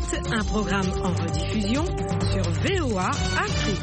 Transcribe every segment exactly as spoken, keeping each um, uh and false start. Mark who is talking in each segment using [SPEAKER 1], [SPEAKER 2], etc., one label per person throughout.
[SPEAKER 1] un programme en rediffusion sur V O A Afrique.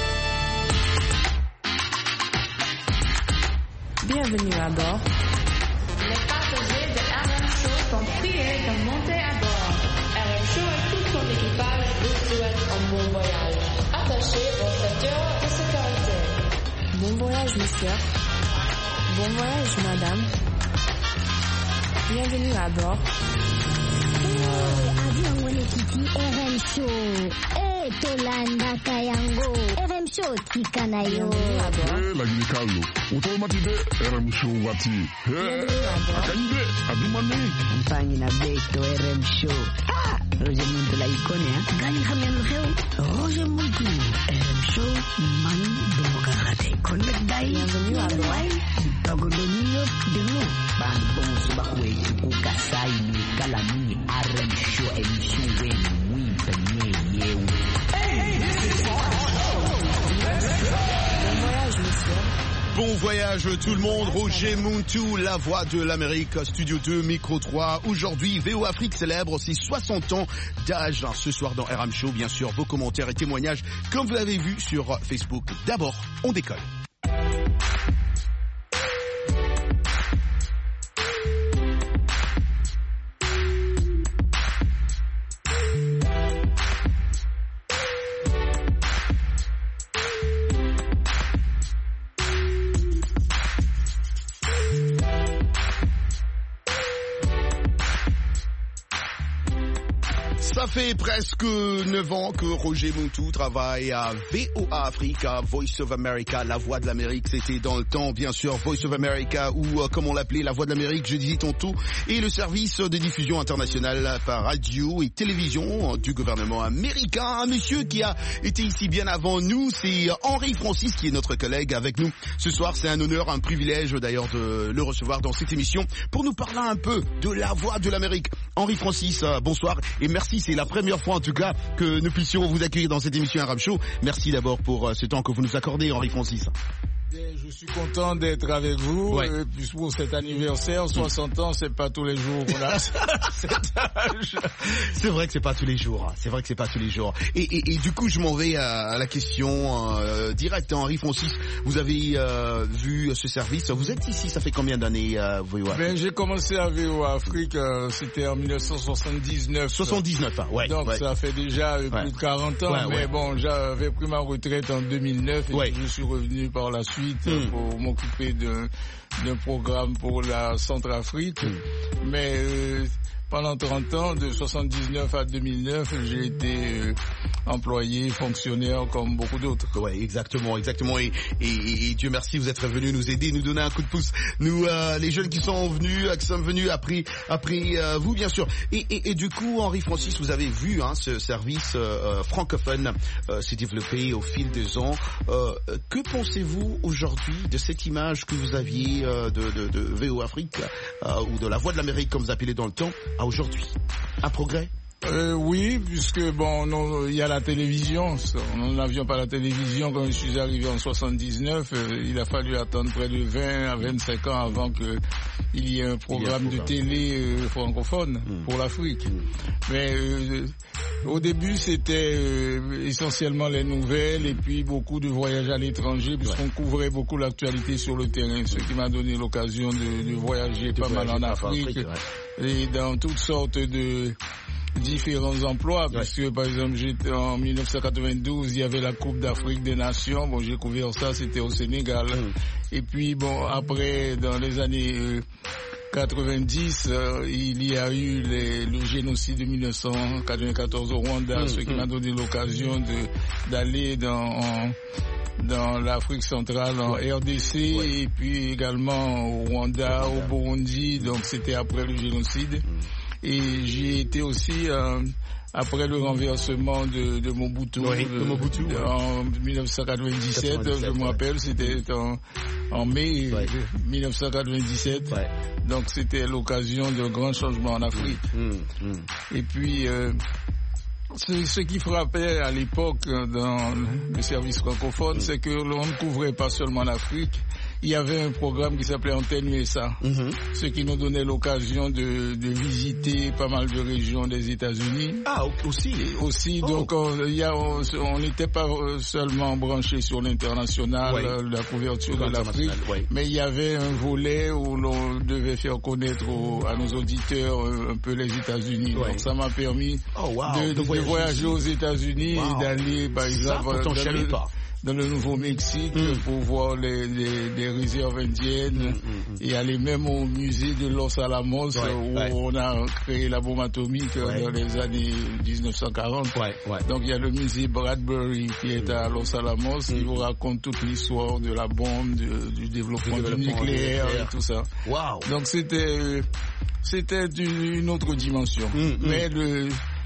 [SPEAKER 1] Bienvenue à bord.
[SPEAKER 2] Les passagers de R M Show sont priés de monter à bord. R M Show et tout son équipage vous souhaitent un bon voyage. Attachez vos ceintures de sécurité.
[SPEAKER 3] Bon voyage, monsieur. Bon voyage, madame. Bienvenue à bord.
[SPEAKER 4] Hey, avion wenekiti R M Show. Hey, tolanda kayango. R M Show tikanayo.
[SPEAKER 5] Hey, lagi Carlo. Utomatide R M Show wati. Hey, akande adumane.
[SPEAKER 6] Mpanyi na beto R M Show. Ah, Roger Muntu la ikone ha. Gani khamyan kheu. Roger Muntu R M Show man demokrate. Connect dai.
[SPEAKER 3] Bienvenue à bord.
[SPEAKER 6] Tagodonio demo. Bang bong subakwe kukasai ni kalami R M Show emission when we penye yewe.
[SPEAKER 3] Bon voyage, monsieur.
[SPEAKER 7] Bon voyage tout le monde, Roger Muntu, la voix de l'Amérique, Studio deux, Micro trois. Aujourd'hui, V O Afrique célèbre ses soixante ans d'âge. Ce soir dans R M Show, bien sûr, vos commentaires et témoignages, comme vous l'avez vu sur Facebook. D'abord, on décolle. Ça fait presque neuf ans que Roger Muntu travaille à V O A Afrique, à Voice of America, la voix de l'Amérique. C'était dans le temps, bien sûr, Voice of America, ou euh, comme on l'appelait, la voix de l'Amérique, je disais tantôt, et le service de diffusion internationale par radio et télévision du gouvernement américain. Un monsieur qui a été ici bien avant nous, c'est Henri Francis, qui est notre collègue avec nous. Ce soir, c'est un honneur, un privilège d'ailleurs de le recevoir dans cette émission pour nous parler un peu de la voix de l'Amérique. Henri Francis, euh, bonsoir et merci. C'est la première fois en tout cas que nous puissions vous accueillir dans cette émission R M Show. Merci d'abord pour ce temps que vous nous accordez, Henri Francis.
[SPEAKER 8] Je suis content d'être avec vous.
[SPEAKER 7] Ouais.
[SPEAKER 8] Et puis pour cet anniversaire, soixante ans, c'est pas tous les jours qu'on a cet âge.
[SPEAKER 7] C'est vrai que c'est pas tous les jours. C'est vrai que c'est pas tous les jours. Et, et, et du coup, je m'en vais à, à la question euh, directe. Henri Francis, vous avez euh, vu ce service. Vous êtes ici, ça fait combien d'années euh, V O A?
[SPEAKER 8] Ben, j'ai commencé à V O A Afrique, euh, c'était en dix-neuf cent soixante-dix-neuf.
[SPEAKER 7] soixante-dix-neuf, hein, ouais.
[SPEAKER 8] Donc
[SPEAKER 7] ouais.
[SPEAKER 8] ça fait déjà euh,
[SPEAKER 7] ouais.
[SPEAKER 8] plus de quarante ans.
[SPEAKER 7] Ouais,
[SPEAKER 8] mais
[SPEAKER 7] ouais.
[SPEAKER 8] bon, j'avais pris ma retraite en deux mille neuf et
[SPEAKER 7] ouais.
[SPEAKER 8] je suis revenu par la suite
[SPEAKER 7] mmh.
[SPEAKER 8] pour m'occuper d'un, d'un programme pour la Centrafrique. Mmh. Mais euh, pendant trente ans, de soixante-dix-neuf à deux mille neuf, j'ai été euh, employé, fonctionnaire comme beaucoup d'autres.
[SPEAKER 7] Ouais, exactement, exactement. Et, et, et Dieu merci, vous êtes venus nous aider, nous donner un coup de pouce. Nous, euh, les jeunes qui sont venus, qui sont venus après, après euh, vous, bien sûr. Et, et, et du coup, Henri Francis, vous avez vu hein, ce service euh, francophone euh, s'est développé au fil des ans. Euh, que pensez-vous aujourd'hui de cette image que vous aviez euh, de, de, de V O Afrique euh, ou de la Voix de l'Amérique, comme vous appelez dans le temps, à aujourd'hui? Un progrès?
[SPEAKER 8] Euh, oui, puisque bon, il y a la télévision. Nous n'avions pas la télévision quand je suis arrivé en soixante-dix-neuf. Euh, il a fallu attendre près de vingt à vingt-cinq ans avant que il y ait un programme un de télé euh, francophone mmh. pour l'Afrique. Mmh. Mais euh, au début, c'était euh, essentiellement les nouvelles et puis beaucoup de voyages à l'étranger, puisqu'on ouais. couvrait beaucoup l'actualité sur le terrain, ce qui m'a donné l'occasion de, de voyager de pas voyager mal en Afrique, Afrique ouais. et dans toutes sortes de différents emplois, ouais. puisque par exemple j'étais en dix-neuf cent quatre-vingt-douze, il y avait la Coupe d'Afrique des Nations, bon j'ai couvert ça, c'était au Sénégal, mmh. et puis bon après dans les années euh, quatre-vingt-dix, euh, il y a eu les, le génocide de dix-neuf cent quatre-vingt-quatorze au Rwanda, mmh. ce qui mmh. m'a donné l'occasion de d'aller dans dans l'Afrique centrale, en ouais. R D C, ouais. et puis également au Rwanda, au Burundi, donc c'était après le génocide. Mmh. Et j'y ai été aussi euh, après le renversement de, de Mobutu,
[SPEAKER 7] oui, de, de Mobutu
[SPEAKER 8] de,
[SPEAKER 7] ouais.
[SPEAKER 8] en dix-neuf cent quatre-vingt-dix-sept, quatre-vingt-dix-sept je me rappelle, ouais. c'était en, en mai ouais. dix-neuf cent quatre-vingt-dixsept. Ouais. Donc c'était l'occasion d'un grand changement en Afrique. Mmh, mmh. Et puis euh, ce, ce qui frappait à l'époque dans le service francophone, mmh. c'est que l'on ne couvrait pas seulement l'Afrique, il y avait un programme qui s'appelait Antenne U S A, mm-hmm. ce qui nous donnait l'occasion de, de visiter pas mal de régions des États-Unis.
[SPEAKER 7] Ah, aussi.
[SPEAKER 8] Et aussi, oh. donc on n'était pas seulement branché sur l'international, oui. euh, la couverture de l'Afrique, oui. mais il y avait un volet où l'on devait faire connaître aux, à nos auditeurs un peu les États-Unis. Oui. Donc ça m'a permis oh, wow. de, de, de voyager, voyager aux États-unis wow. et d'aller, par exemple, ça, dans, le, dans le Nouveau-Mexique mm. pour voir les, les, les réserves indiennes mm, mm, mm. et aller même au musée de Los Alamos ouais, où ouais. on a créé la bombe atomique ouais. dans les années dix-neuf cent quarante. Ouais, ouais. Donc il y a le musée Bradbury qui est à Los Alamos mm. qui vous raconte toute l'histoire de la bombe, du, du développement du, du nucléaire et tout ça. Wow. Donc c'était c'était une autre dimension. Mm, Mais mm. le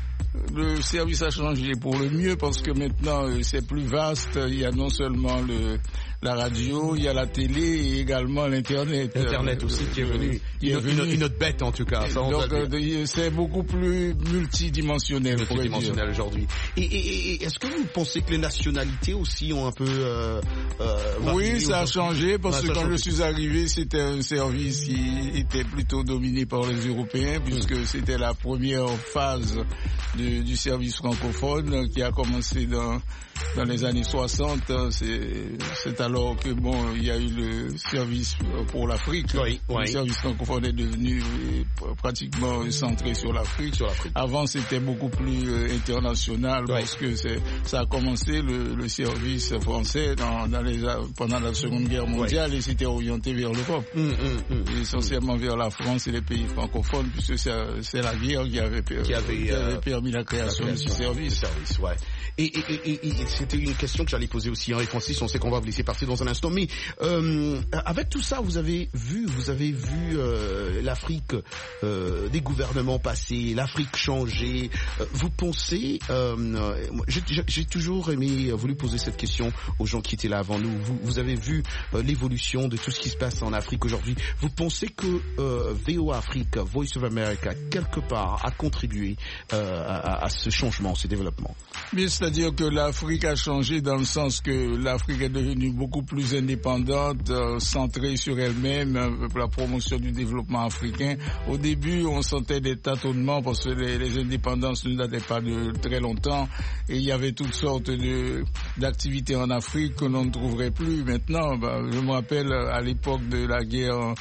[SPEAKER 8] Le service a changé pour le mieux parce que maintenant c'est plus vaste. Il y a non seulement le, la radio, il y a la télé et également l'internet.
[SPEAKER 7] Internet aussi qui est venu. Qui est venu. Une, une autre bête en tout cas. Ça,
[SPEAKER 8] donc euh, c'est beaucoup plus multidimensionnel.
[SPEAKER 7] Multidimensionnel aujourd'hui. Et, et, et est-ce que vous pensez que les nationalités aussi ont un peu euh, euh,
[SPEAKER 8] oui, ça a changé parce que quand je suis arrivé, c'était un service qui était plutôt dominé par les Européens puisque mmh. c'était la première phase de Du, du service francophone qui a commencé dans dans les années soixante. C'est, c'est alors que bon, il y a eu le service pour l'Afrique. Oui, oui. Le service francophone est devenu pratiquement centré sur l'Afrique. Sur l'Afrique. Avant, c'était beaucoup plus international oui. parce que c'est, ça a commencé le, le service français dans, dans les, pendant la Seconde Guerre mondiale oui. et c'était orienté vers l'Europe, mmh, mmh, mmh. essentiellement mmh. vers la France et les pays francophones puisque c'est, c'est la guerre qui avait, qui avait, qui avait euh, permis la création, la création de ce service.
[SPEAKER 7] service ouais. Et, et, et, et c'était une question que j'allais poser aussi, Henri Francis, on sait qu'on va vous laisser partir dans un instant, mais euh, avec tout ça, vous avez vu, vous avez vu euh, l'Afrique, euh, des gouvernements passer, l'Afrique changer. Euh, vous pensez, euh, j'ai, j'ai toujours aimé, voulu poser cette question aux gens qui étaient là avant nous. Vous, vous avez vu euh, l'évolution de tout ce qui se passe en Afrique aujourd'hui. Vous pensez que euh, V O A Afrique, Voice of America, quelque part, a contribué euh, à, à ce changement, ce développement?
[SPEAKER 8] Mais c'est-à-dire que l'Afrique a changé dans le sens que l'Afrique est devenue beaucoup plus indépendante, euh, centrée sur elle-même euh, pour la promotion du développement africain. Au début, on sentait des tâtonnements parce que les, les indépendances ne dataient pas de très longtemps et il y avait toutes sortes de, d'activités en Afrique que l'on ne trouverait plus maintenant. Bah, je me rappelle à l'époque de la guerre en,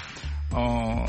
[SPEAKER 8] en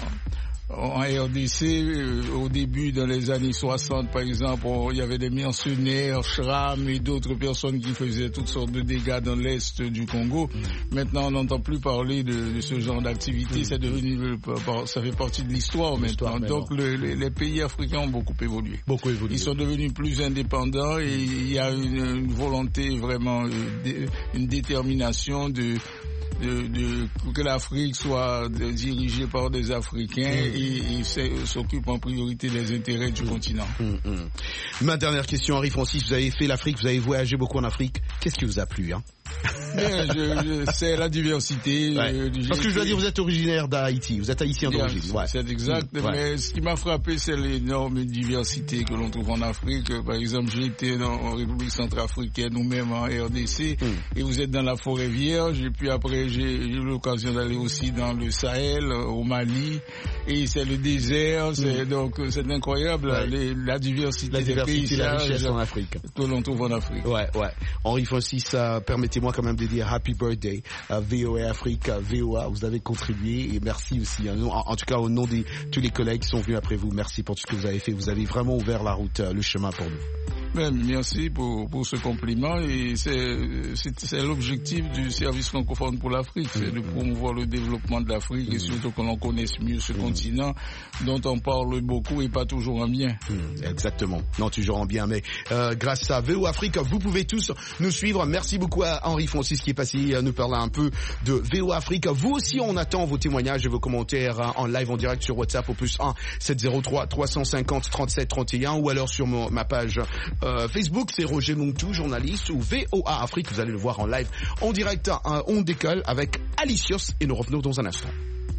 [SPEAKER 8] en R D C, euh, au début, dans les années soixante, par exemple, on, il y avait des mercenaires, Schramm et d'autres personnes qui faisaient toutes sortes de dégâts dans l'est du Congo. Mmh. Maintenant, on n'entend plus parler de, de ce genre d'activité. Mmh. C'est devenu, ça fait partie de l'histoire, l'histoire maintenant. Donc, le, les, les pays africains ont beaucoup évolué.
[SPEAKER 7] Beaucoup évolué.
[SPEAKER 8] Ils sont devenus plus indépendants et il y a une, une volonté vraiment, une détermination de De, de, que l'Afrique soit dirigée par des Africains mmh. et, et s'occupe en priorité des intérêts du mmh. continent.
[SPEAKER 7] Mmh. Mmh. Ma dernière question, Henri Francis, vous avez fait l'Afrique, vous avez voyagé beaucoup en Afrique. Qu'est-ce qui vous a plu, hein?
[SPEAKER 8] Bien, je, je, c'est la diversité.
[SPEAKER 7] Ouais. Euh, Parce que je dois dire, vous êtes originaire d'Haïti, vous êtes haïtien d'origine.
[SPEAKER 8] Ouais. C'est exact, mmh. ouais. mais ce qui m'a frappé, c'est l'énorme diversité que l'on trouve en Afrique. Par exemple, j'ai été dans, en République centrafricaine ou même en R D C, mmh. et vous êtes dans la forêt vierge, et puis après j'ai eu l'occasion d'aller aussi dans le Sahel, au Mali, et c'est le désert, c'est, mmh. donc c'est incroyable, ouais. les, la diversité,
[SPEAKER 7] la diversité, la richesse en Afrique.
[SPEAKER 8] Que l'on trouve en Afrique.
[SPEAKER 7] Ouais, ouais. Henri Francis, euh, permettez-moi quand même de dire happy birthday à V O A Afrique, à V O A, vous avez contribué et merci aussi, hein, en, en tout cas au nom de tous les collègues qui sont venus après vous, merci pour tout ce que vous avez fait, vous avez vraiment ouvert la route, le chemin pour nous.
[SPEAKER 8] Ben, merci pour, pour ce compliment et c'est, c'est, c'est l'objectif du service francophone pour l'Afrique, c'est mmh. de promouvoir le développement de l'Afrique mmh. et surtout que l'on connaisse mieux ce mmh. continent dont on parle beaucoup et pas toujours en bien.
[SPEAKER 7] Mmh. Exactement, non toujours en bien, mais euh, grâce à V O A Afrique, vous pouvez tous nous suivre. Merci beaucoup à Henri Francis qui est passé nous parler un peu de V O A Afrique. Vous aussi, on attend vos témoignages et vos commentaires en live en direct sur WhatsApp au plus un sept zéro trois trois cent cinquante trente-sept trente et un ou alors sur mon, ma page Euh, Facebook, c'est Roger Muntu, journaliste, ou V O A Afrique, vous allez le voir en live, en direct, hein, on décolle avec Alicios et nous revenons dans un instant.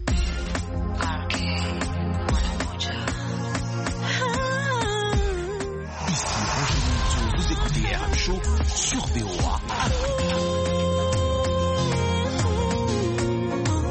[SPEAKER 7] Ici Roger Muntu, vous écoutez R M Show sur V O A Afrique.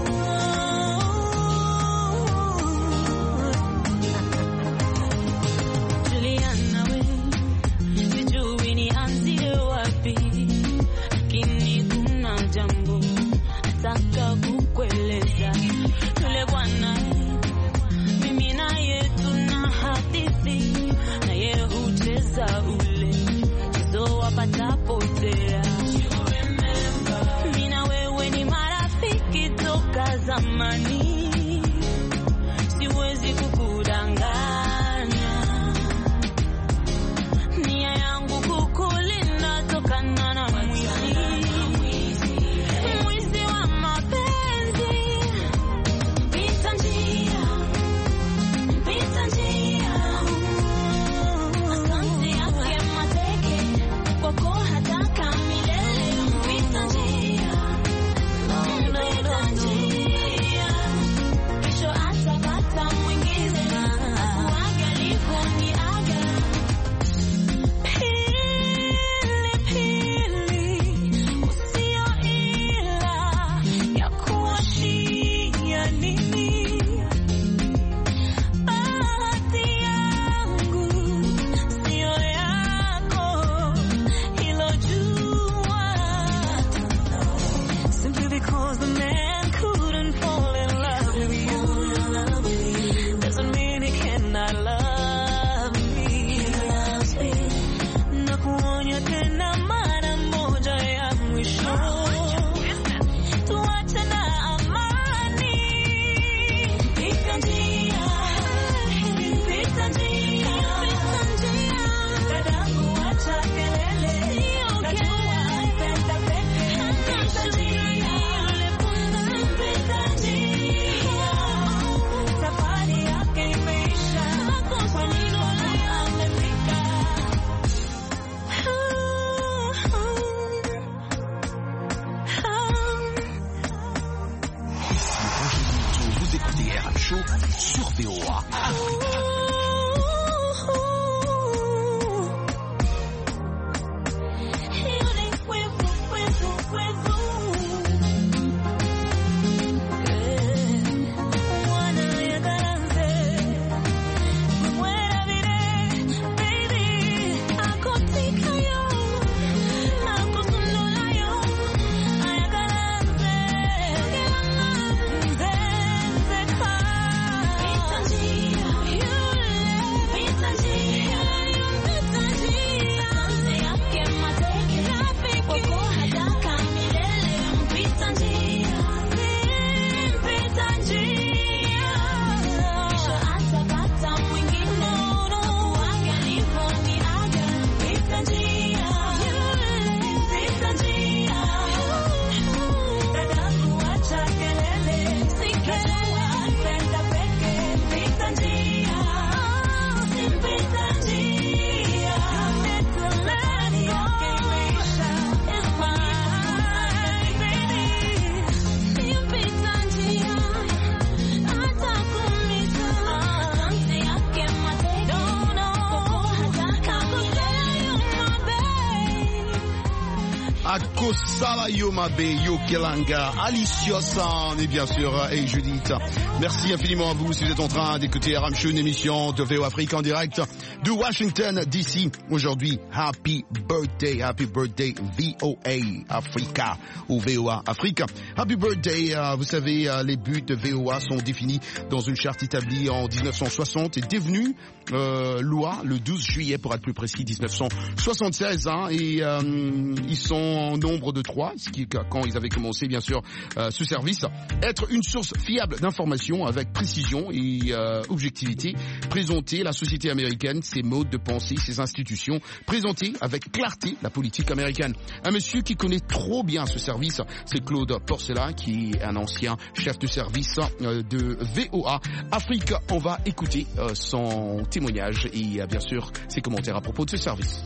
[SPEAKER 7] Akosala Yomabe, Yokelanga, Aliciosan et bien sûr, et Judith. Merci infiniment à vous si vous êtes en train d'écouter R M Show, une émission de V O Afrique en direct de Washington D C. Aujourd'hui, Happy Birthday, Happy Birthday V O A Africa ou V O A Afrique. Happy Birthday, euh, vous savez, euh, les buts de V O A sont définis dans une charte établie en dix-neuf cent soixante et devenue euh, loi le douze juillet pour être plus précis dix-neuf cent soixante-seize hein, et euh, ils sont en nombre de trois, ce qui quand ils avaient commencé bien sûr euh, ce service, être une source fiable d'informations avec précision et euh, objectivité, présenter la société américaine, ses modes de pensée, ses institutions, présenter avec clarté la politique américaine. Un monsieur qui connaît trop bien ce service, c'est Claude Porcella, qui est un ancien chef de service euh, de V O A Afrique. On va écouter euh, son témoignage et euh, bien sûr ses commentaires à propos de ce service.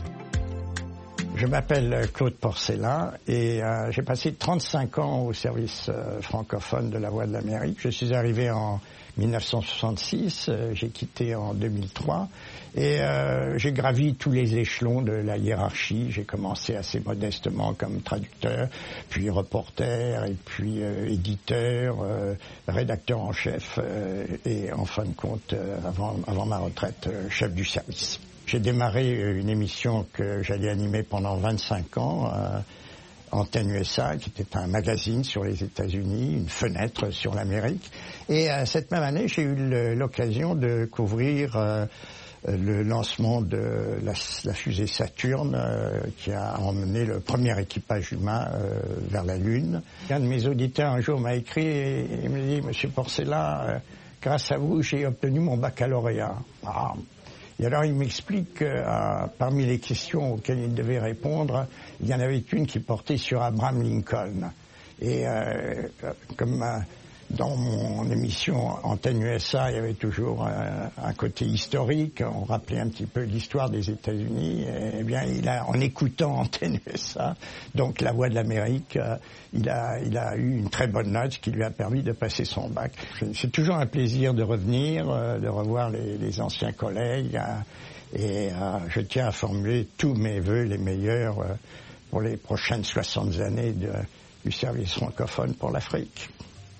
[SPEAKER 9] Je m'appelle Claude Porcella et euh, j'ai passé trente-cinq ans au service euh, francophone de la Voix de l'Amérique. Je suis arrivé en dix-neuf cent soixante-six, euh, j'ai quitté en deux mille trois et euh, j'ai gravi tous les échelons de la hiérarchie. J'ai commencé assez modestement comme traducteur, puis reporter et puis euh, éditeur, euh, rédacteur en chef euh, et en fin de compte, euh, avant, avant ma retraite, euh, chef du service. J'ai démarré une émission que j'allais animer pendant vingt-cinq ans, euh, Antenne U S A, qui était un magazine sur les États-Unis, une fenêtre sur l'Amérique. Et euh, cette même année, j'ai eu l'occasion de couvrir euh, le lancement de la, la fusée Saturne, euh, qui a emmené le premier équipage humain euh, vers la Lune. Un de mes auditeurs un jour m'a écrit et il me dit « Monsieur Porcella, euh, grâce à vous, j'ai obtenu mon baccalauréat. Ah. » Et alors il m'explique que euh, parmi les questions auxquelles il devait répondre, il y en avait une qui portait sur Abraham Lincoln. Et euh, comme euh, dans mon émission Antenne U S A, il y avait toujours euh, un côté historique, on rappelait un petit peu l'histoire des États-Unis, et, eh bien il a, en écoutant Antenne U S A, donc la Voix de l'Amérique, euh, il a, il a eu une très bonne note, ce qui lui a permis de passer son bac. C'est toujours un plaisir de revenir, euh, de revoir les, les anciens collègues, euh, et euh, je tiens à formuler tous mes vœux les meilleurs euh, pour les prochaines soixante années de, du service francophone pour l'Afrique.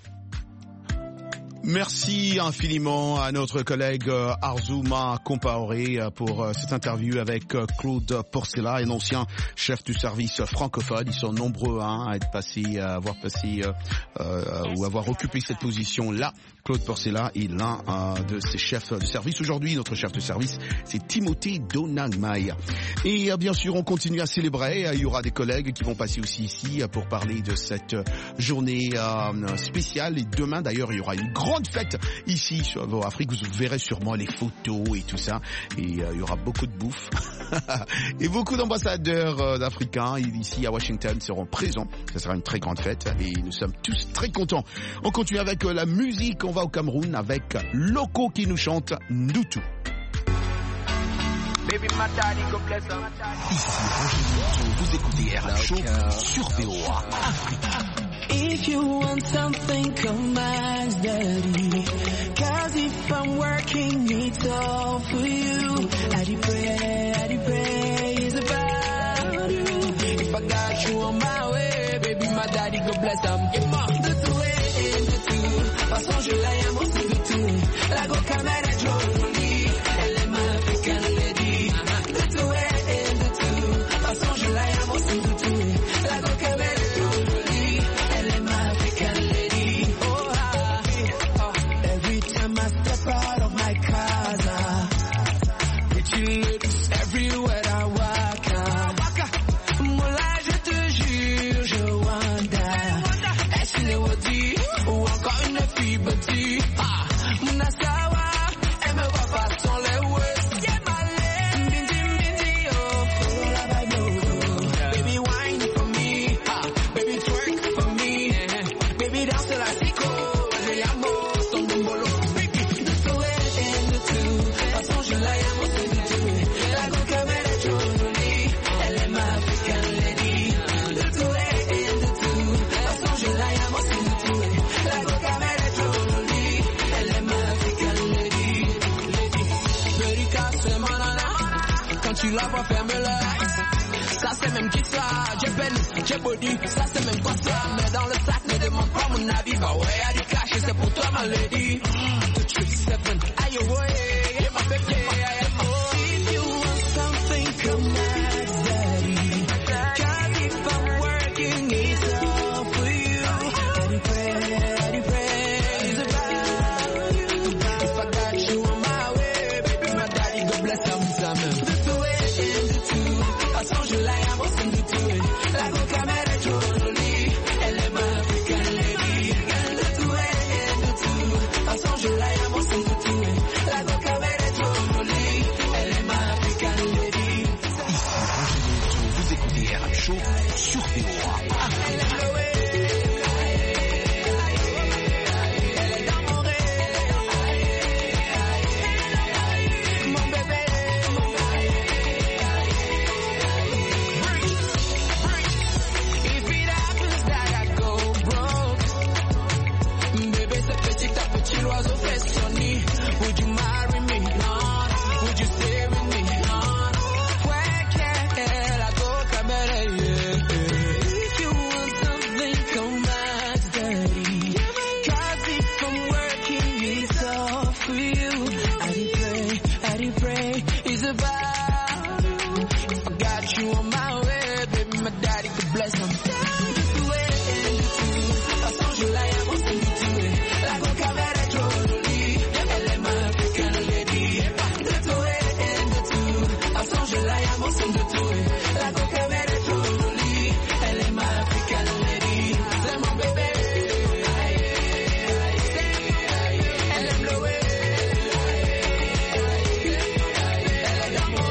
[SPEAKER 7] Merci infiniment à notre collègue Arzouma Compaoré pour cette interview avec Claude Porcella, un ancien chef du service francophone. Ils sont nombreux hein, à être passés, à avoir passé euh, euh, ou avoir occupé cette position-là. Claude Porcella est l'un euh, de ses chefs de service. Aujourd'hui, notre chef de service, c'est Timothée Donagmaï. Et euh, bien sûr, on continue à célébrer. Il y aura des collègues qui vont passer aussi ici pour parler de cette journée euh, spéciale. Et demain, d'ailleurs, il y aura une grande fête ici sur V O A Afrique. Vous verrez sûrement les photos et tout ça. Et euh, il y aura beaucoup de bouffe. Et beaucoup d'ambassadeurs euh, d'Africains ici à Washington seront présents. Ce sera une très grande fête et nous sommes tous très contents. On continue avec euh, la musique. On va au Cameroun avec Loco qui nous chante Ndoutou. Baby, my daddy, go bless him. Ici, Roger, vous écoutez R M Show sur V O A Afrique.
[SPEAKER 10] If you want something, come ask daddy. Cause if I'm working, it's all for you. I dey pray, I dey pray, it's about you. If I got you on my way, baby, my daddy, go bless him. If I'm the two way, the two. Façon, je l'aime aussi de tout. La go camera, jolly. Elle est ma African lady. The two way, the two. Façon, je l'aime aussi de tout. La go camera.
[SPEAKER 11] Tu la vois fermer l'œil.
[SPEAKER 10] ça c'est même qui ça. J'ai peine, j'ai body, ça c'est même pas ça. Mais dans le sac, ne demande pas mon avis. Bah ouais, y'a du cash et c'est pour toi ma lady. Two, three, seven, aïe ouais, yeah ma baby, aïe oh. If you want something, come ask daddy. Cause if I'm working, it's all for you. Daddy pray, daddy pray, it's about you. If I got you on my way, baby, my daddy, God bless him, Sam. The way and the two, I saw you like I wasn't the two. La coca me era jolly, elle est ma African lady. The way and the two, I saw you like I wasn't the two. La coca me era jolly, elle est ma African lady.
[SPEAKER 7] Ici, vous écoutez R M Show sur V O A.
[SPEAKER 10] L'oiseau fait son nid. Would you marry me? Non. Would you stay with me? Non. Fue que la coca me yeah. If you want something, come ask daddy. Cause if I'm working, it's all for you. I did pray, I did pray, it's about you. If I got you on my way, baby, my daddy could bless him. The way and the truth, I saw you like I wasn't the two. La coca me la coca me era jolly, elle est ma African lady. C'est mon bébé, elle aime le way, elle est d'amour.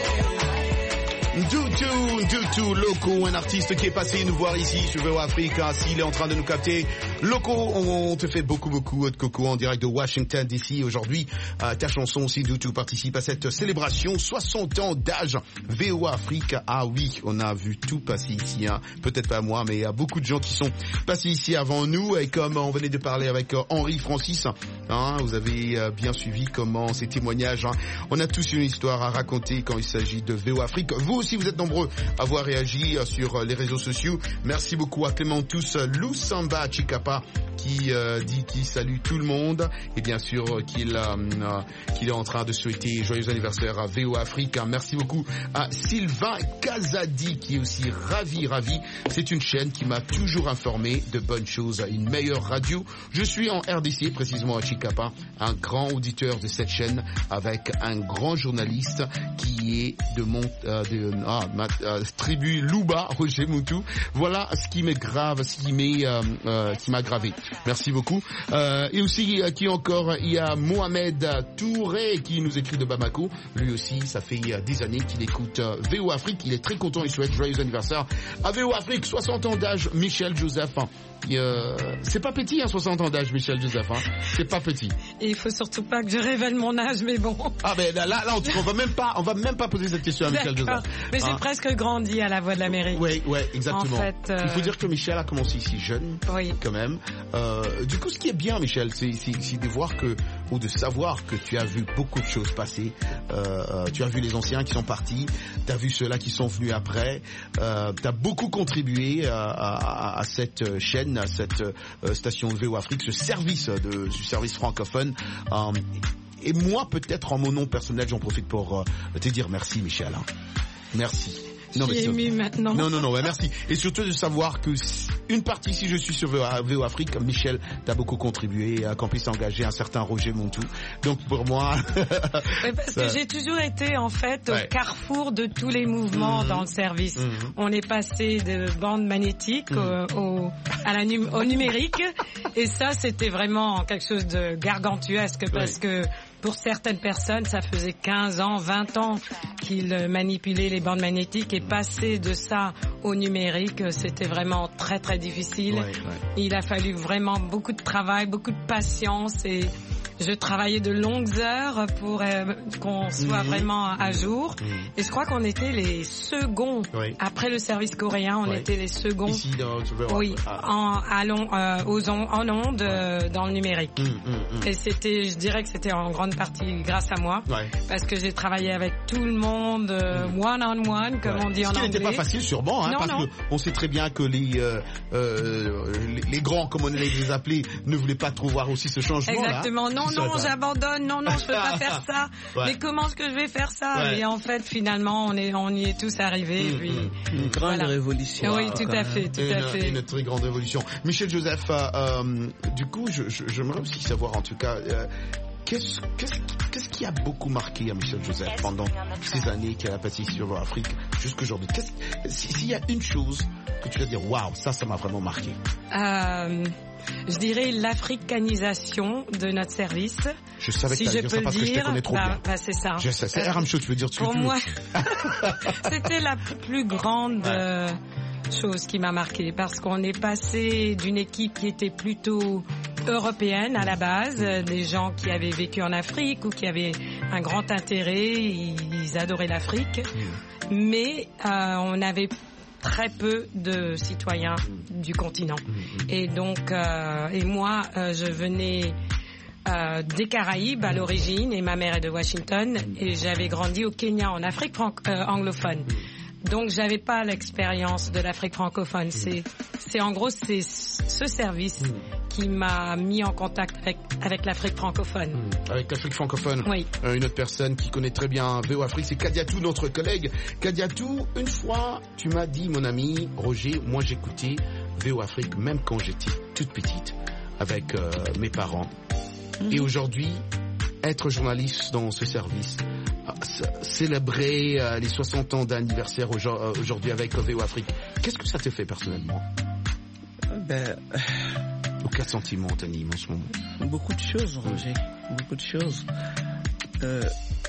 [SPEAKER 7] Dutu, Dutu, Loco, un artiste qui est passé nous voir ici sur V O Africa. S'il est en train de nous capter, Loco, on te fait beaucoup, beaucoup de coco en direct de Washington D C. Aujourd'hui, euh, ta chanson aussi, Dutu, participe à cette célébration. soixante ans d'âge, V O Africa. Ah oui, on a vu tout passer ici, hein. Peut-être pas moi, mais il y a beaucoup de gens qui sont passés ici avant nous. Et comme on venait de parler avec euh, Henri Francis, hein, vous avez euh, bien suivi comment ces témoignages, hein. On a tous une histoire à raconter quand il s'agit de V O Afrique. Vous aussi, vous êtes nombreux à avoir réagi euh, sur les réseaux sociaux. Merci beaucoup à Clément Tous Lusamba Chikapa qui euh, dit qu'il salue tout le monde et bien sûr euh, qu'il euh, euh, qu'il est en train de souhaiter joyeux anniversaire à V O Afrique. Merci beaucoup à Sylvain Kazadi qui est aussi ravi, ravi. C'est une chaîne qui m'a toujours informé de bonnes choses, une meilleure radio. Je suis en R D C, précisément à Chikapa, un grand auditeur de cette chaîne avec un grand journaliste qui est de mon euh, de ah, ma euh, tribu Louba, Roger Moutou. Voilà ce qui m'est grave, ce qui m'est euh, euh, qui m'a gravé. Merci beaucoup. Euh, et aussi euh, qui encore, il y a Mohamed Touré qui nous écrit de Bamako. Lui aussi, ça fait euh, des années qu'il écoute euh, V O Afrique. Il est très content, il souhaite joyeux anniversaire à V O Afrique. soixante ans d'âge, Michel Joseph. Euh, c'est pas petit, hein, soixante ans d'âge, Michel Joseph. Hein. C'est pas petit.
[SPEAKER 1] Et il faut surtout pas que je révèle mon âge, mais bon.
[SPEAKER 7] Ah ben là, là, on, on va même pas, on va même pas poser cette question à Michel Joseph.
[SPEAKER 1] Mais j'ai
[SPEAKER 7] hein.
[SPEAKER 1] presque grandi à la Voix de l'Amérique.
[SPEAKER 7] Oui, oui, exactement.
[SPEAKER 1] En fait, euh...
[SPEAKER 7] il faut dire que Michel a commencé ici jeune,
[SPEAKER 1] oui.
[SPEAKER 7] quand même. Euh, du coup, ce qui est bien, Michel, c'est, c'est, c'est de voir que, ou de savoir que tu as vu beaucoup de choses passer. Euh, tu as vu les anciens qui sont partis, tu as vu ceux-là qui sont venus après. Euh, tu as beaucoup contribué à, à, à cette chaîne, à cette euh, station de V O Afrique, ce service de, du service francophone. Euh, et moi, peut-être en mon nom personnel, j'en profite pour euh, te dire merci, Michel. Hein. Merci.
[SPEAKER 1] Non, je suis ému maintenant.
[SPEAKER 7] Non, non, non, ouais, merci. Et surtout de savoir que une partie, si je suis sur V O Afrique, Michel, t'as beaucoup contribué à qu'on puisse engager un certain Roger Montou. Donc pour moi...
[SPEAKER 1] oui, parce ça... que j'ai toujours été en fait ouais. au carrefour de tous les mouvements mmh. dans le service. Mmh. On est passé de bande magnétique mmh. au, au, à la num- au numérique. Et ça, c'était vraiment quelque chose de gargantuesque parce ouais. que... Pour certaines personnes, ça faisait quinze ans, vingt ans qu'ils manipulaient les bandes magnétiques et passer de ça au numérique, c'était vraiment très très difficile. Ouais, ouais. Il a fallu vraiment beaucoup de travail, beaucoup de patience et je travaillais de longues heures pour euh, qu'on soit mmh. vraiment à jour. Mmh. Et je crois qu'on était les seconds. Oui. Après le service coréen, on oui. était les seconds. Ici, dans, tu veux oui, ah. en, à long, euh, aux on, en ondes euh, dans le numérique. Mmh, mmh, mmh. Et c'était, je dirais que c'était en grande partie grâce à moi. Ouais. Parce que j'ai travaillé avec tout le monde, euh, mmh. one on one, comme ouais. on dit en anglais. Ce qui n'était
[SPEAKER 7] pas facile sûrement, hein, non, parce qu'on sait très bien que les, euh, euh, les, les grands, comme on les appelait, ne voulaient pas trop voir aussi ce changement.
[SPEAKER 1] Exactement. Non, non, j'abandonne. Non, non, je peux pas faire ça. Ouais. Mais comment est-ce que je vais faire ça? Ouais. Et en fait, finalement, on est, on y est tous arrivés. Mmh, puis,
[SPEAKER 11] mmh. Une grande voilà. révolution.
[SPEAKER 1] Oui, tout à fait, tout
[SPEAKER 7] une,
[SPEAKER 1] à fait.
[SPEAKER 7] Une très grande révolution. Michel Joseph, euh, euh, du coup, je, je, j'aimerais aussi savoir, en tout cas, euh, Qu'est-ce, qu'est-ce, qu'est-ce qui a beaucoup marqué à Michel Joseph pendant ces années qu'elle a passé sur l'Afrique jusqu'aujourd'hui? S'il y a une chose que tu vas dire, waouh, ça, ça m'a vraiment marqué.
[SPEAKER 1] Euh, je dirais l'africanisation de notre service.
[SPEAKER 7] Je savais que si tu allais dire ça parce dire, que je te connais trop
[SPEAKER 1] bah,
[SPEAKER 7] bien.
[SPEAKER 1] Bah, c'est ça.
[SPEAKER 7] Je sais, c'est R M Show, tu veux dire ce que
[SPEAKER 1] Pour
[SPEAKER 7] tu veux.
[SPEAKER 1] moi, c'était la plus grande ouais. euh, chose qui m'a marqué parce qu'on est passé d'une équipe qui était plutôt européenne à la base, mmh. des gens qui avaient vécu en Afrique ou qui avaient un grand intérêt, ils, ils adoraient l'Afrique, mmh. mais euh, on avait très peu de citoyens mmh. du continent. Mmh. Et donc, euh, et moi, euh, je venais euh, des Caraïbes à l'origine, et ma mère est de Washington, et j'avais grandi au Kenya, en Afrique fran- euh, anglophone. Donc, j'avais pas l'expérience de l'Afrique francophone. C'est, c'est en gros, c'est ce service mmh. qui m'a mis en contact avec, avec l'Afrique francophone.
[SPEAKER 7] Mmh. Avec l'Afrique francophone.
[SPEAKER 1] Oui.
[SPEAKER 7] Euh, une autre personne qui connaît très bien V O Afrique, c'est Kadiatou, notre collègue. Kadiatou, une fois, tu m'as dit, mon ami Roger, moi j'écoutais V O Afrique même quand j'étais toute petite avec euh, mes parents. Mmh. Et aujourd'hui, être journaliste dans ce service, célébrer euh, les soixante ans d'anniversaire aujourd'hui avec V O Afrique, qu'est-ce que ça te fait personnellement?
[SPEAKER 11] Ben,
[SPEAKER 7] ou quel sentiment t'anime en ce moment?
[SPEAKER 11] Beaucoup de choses, Roger, mmh. beaucoup de choses. Euh,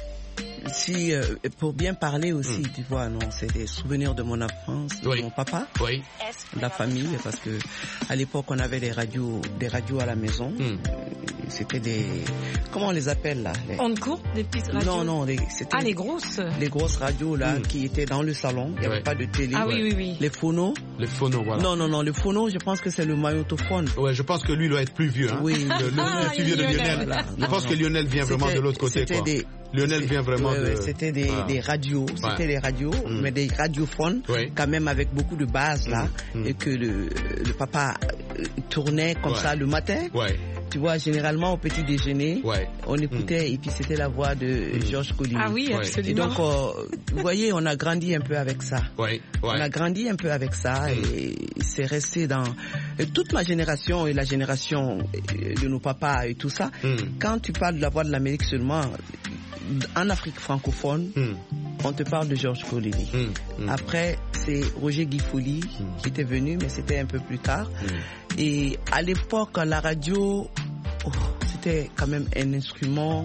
[SPEAKER 11] si euh, pour bien parler aussi, mmh. tu vois, non, c'est des souvenirs de mon enfance, de oui. mon papa,
[SPEAKER 7] oui.
[SPEAKER 11] de la famille, parce que à l'époque on avait des radios, des radios à la maison. Mmh. C'était des, comment on les appelle là? Les...
[SPEAKER 1] On court, des petites radios.
[SPEAKER 11] Non, non, les, c'était
[SPEAKER 1] ah les grosses.
[SPEAKER 11] Les grosses radios là mmh. qui étaient dans le salon. Il n'y avait ouais. pas de télé.
[SPEAKER 1] Ah ouais. oui, oui, oui.
[SPEAKER 11] Les phonos.
[SPEAKER 7] Les phonos, voilà.
[SPEAKER 11] Non, non, non, le phono, je pense que c'est le magnétophone.
[SPEAKER 7] Ouais, je pense que lui doit être plus vieux. Hein.
[SPEAKER 11] Oui.
[SPEAKER 7] Le, le, ah, le plus vieux de Lionel. Là. Je pense que Lionel vient vraiment de l'autre côté, quoi. Des... Lionel vient vraiment
[SPEAKER 11] ouais,
[SPEAKER 7] de...
[SPEAKER 11] C'était des, ah. des radios, c'était ouais. des radios, mmh. mais des radiophones, ouais. quand même avec beaucoup de bases là, mmh. et que le, le papa tournait comme ouais. ça le matin.
[SPEAKER 7] Ouais.
[SPEAKER 11] Tu vois, généralement au petit déjeuner,
[SPEAKER 7] ouais.
[SPEAKER 11] on écoutait mmh. et puis c'était la voix de mmh. Georges Collinet.
[SPEAKER 1] Ah oui, absolument.
[SPEAKER 11] Et donc, euh, vous voyez, on a grandi un peu avec ça.
[SPEAKER 7] Ouais. Ouais.
[SPEAKER 11] On a grandi un peu avec ça mmh. et c'est resté dans et toute ma génération et la génération de nos papas et tout ça. Mmh. Quand tu parles de la voix de l'Amérique seulement, en Afrique francophone, mmh. on te parle de Georges Collinet. Mmh. Mmh. Après, c'est Roger Guifoli mmh. qui était venu, mais c'était un peu plus tard. Mmh. Et à l'époque, la radio, oh, c'était quand même un instrument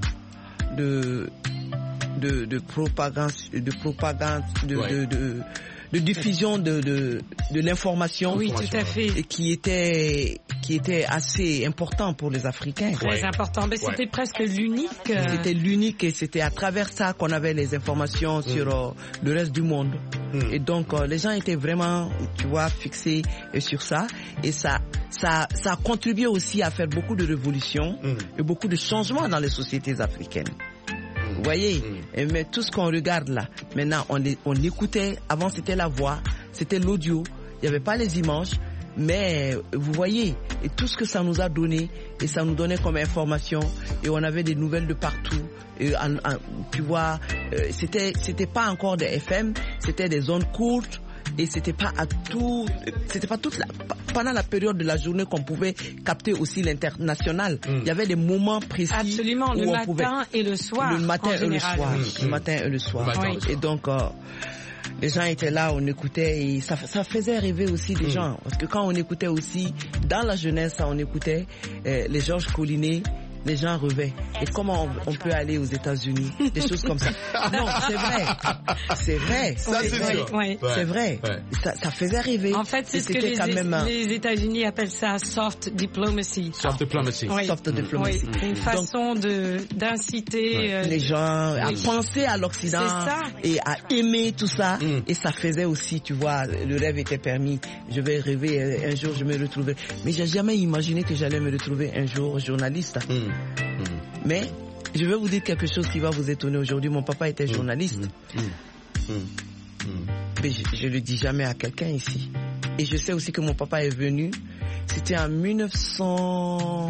[SPEAKER 11] de de, de propagande, de propagande, de, ouais. de, de, de diffusion de, de, de l'information.
[SPEAKER 1] Oui, tout à fait.
[SPEAKER 11] Et qui était, qui était assez important pour les Africains.
[SPEAKER 1] Très ouais. important. Mais c'était ouais. presque l'unique. Euh...
[SPEAKER 11] C'était l'unique et c'était à travers ça qu'on avait les informations mmh. sur euh, le reste du monde. Mmh. Et donc, euh, les gens étaient vraiment, tu vois, fixés euh, sur ça. Et ça, ça, ça a contribué aussi à faire beaucoup de révolutions mmh. et beaucoup de changements dans les sociétés africaines. Vous voyez, mmh. mais tout ce qu'on regarde là, maintenant on, on écoutait, avant c'était la voix, c'était l'audio, il n'y avait pas les images, mais vous voyez, et tout ce que ça nous a donné, et ça nous donnait comme information, et on avait des nouvelles de partout, et en, en, tu vois, euh, c'était, c'était pas encore des F M, c'était des zones courtes, et c'était pas à tout, c'était pas toute la, pendant la période de la journée qu'on pouvait capter aussi l'international. Mm. Il y avait des moments précis.
[SPEAKER 1] Absolument,
[SPEAKER 11] où
[SPEAKER 1] le
[SPEAKER 11] on
[SPEAKER 1] matin
[SPEAKER 11] pouvait,
[SPEAKER 1] et le soir.
[SPEAKER 11] Le matin et le soir.
[SPEAKER 1] Mm.
[SPEAKER 11] Le matin et le soir.
[SPEAKER 7] Oui.
[SPEAKER 11] Et donc, euh, les gens étaient là, on écoutait et ça, ça faisait rêver aussi des mm. gens. Parce que quand on écoutait aussi, dans la jeunesse, on écoutait euh, les Georges Collinet les gens rêvaient. Et comment on, on peut aller aux États-Unis, des choses comme ça. Non, c'est vrai, c'est vrai.
[SPEAKER 7] Ça c'est, c'est sûr.
[SPEAKER 1] Ouais.
[SPEAKER 11] C'est vrai. Ouais. Ça, ça faisait rêver.
[SPEAKER 1] En fait, c'est ce que les, même un... les États-Unis appellent ça soft diplomacy.
[SPEAKER 12] Soft diplomacy.
[SPEAKER 1] Oui.
[SPEAKER 11] Soft diplomacy.
[SPEAKER 1] Oui. Une façon Donc, de d'inciter
[SPEAKER 11] ouais.
[SPEAKER 1] euh,
[SPEAKER 11] les gens à oui. penser à l'Occident et à aimer tout ça. Mm. Et ça faisait aussi, tu vois, le rêve était permis. Je vais rêver un jour, je me retrouver. Mais j'ai jamais imaginé que j'allais me retrouver un jour journaliste. Mm. Mm. Mais je vais vous dire quelque chose qui va vous étonner aujourd'hui. Mon papa était journaliste. Mm. Mm. Mm. Mais je, je le dis jamais à quelqu'un ici. Et je sais aussi que mon papa est venu. C'était en mille neuf cent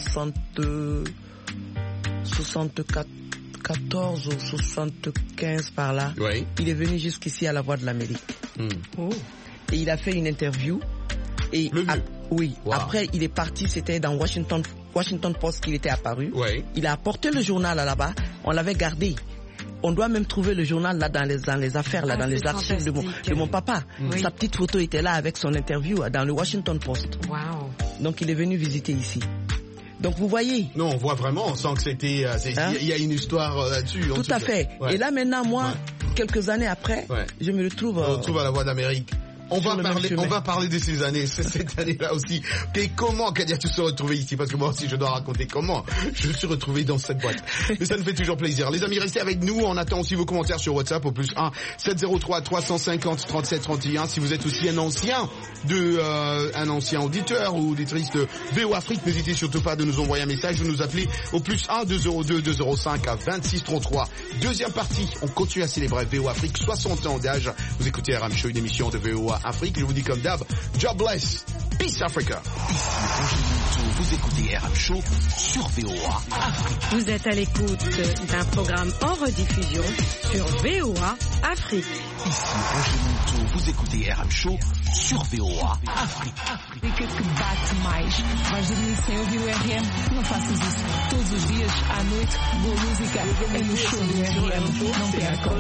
[SPEAKER 11] soixante-quatorze ou soixante-quinze par là.
[SPEAKER 12] Oui.
[SPEAKER 11] Il est venu jusqu'ici à la Voix de l'Amérique. Mm. Oh. Et il a fait une interview. Et
[SPEAKER 12] Le vieux.
[SPEAKER 11] A, oui.
[SPEAKER 12] Wow.
[SPEAKER 11] Après, il est parti. C'était dans Washington, Washington Post qu'il était apparu.
[SPEAKER 12] Oui.
[SPEAKER 11] Il a apporté le journal là-bas. On l'avait gardé. On doit même trouver le journal là dans les, dans les affaires, là, ah, dans les archives de mon, de mon papa. Oui. Sa petite photo était là avec son interview dans le Washington Post.
[SPEAKER 1] Wow.
[SPEAKER 11] Donc il est venu visiter ici. Donc vous voyez.
[SPEAKER 7] Non, on voit vraiment, on sent que c'était, il hein? y a une histoire euh, là-dessus.
[SPEAKER 11] Tout, tout à fait. Ouais. Et là maintenant, moi, ouais. quelques années après, ouais. je me retrouve.
[SPEAKER 7] On
[SPEAKER 11] euh,
[SPEAKER 7] retrouve à la Voix d'Amérique. On va parler, on va parler de ces années, cette année-là aussi. Et comment Kadiatou se retrouver ici? Parce que moi aussi, je dois raconter comment je me suis retrouvé dans cette boîte. Mais ça nous fait toujours plaisir. Les amis, restez avec nous. On attend aussi vos commentaires sur WhatsApp au plus un sept zéro trois trois cent cinquante trente-sept trente et un. Si vous êtes aussi un ancien de, euh, un ancien auditeur ou auditrice de V O Afrique, n'hésitez surtout pas de nous envoyer un message ou nous appeler au plus un deux zéro deux deux zéro cinq à vingt-six trente-trois. Deuxième partie, on continue à célébrer V O Afrique, soixante ans d'âge. Vous écoutez R M Show, une émission de V O Afrique. Je vous dis comme d'hab, God bless, Peace Africa.
[SPEAKER 13] Vous écoutez R M Show sur V O A Afrique.
[SPEAKER 1] Vous êtes à l'écoute d'un programme en rediffusion sur V O A Afrique.
[SPEAKER 13] Ici Roger Monteau, vous écoutez R M Show sur V O A Afrique.
[SPEAKER 14] Fica que bate mais. Vais dormir sem ouvir o R M? Não faças isso. Todos os dias, à noite, boa música é no show do R M. Não percam.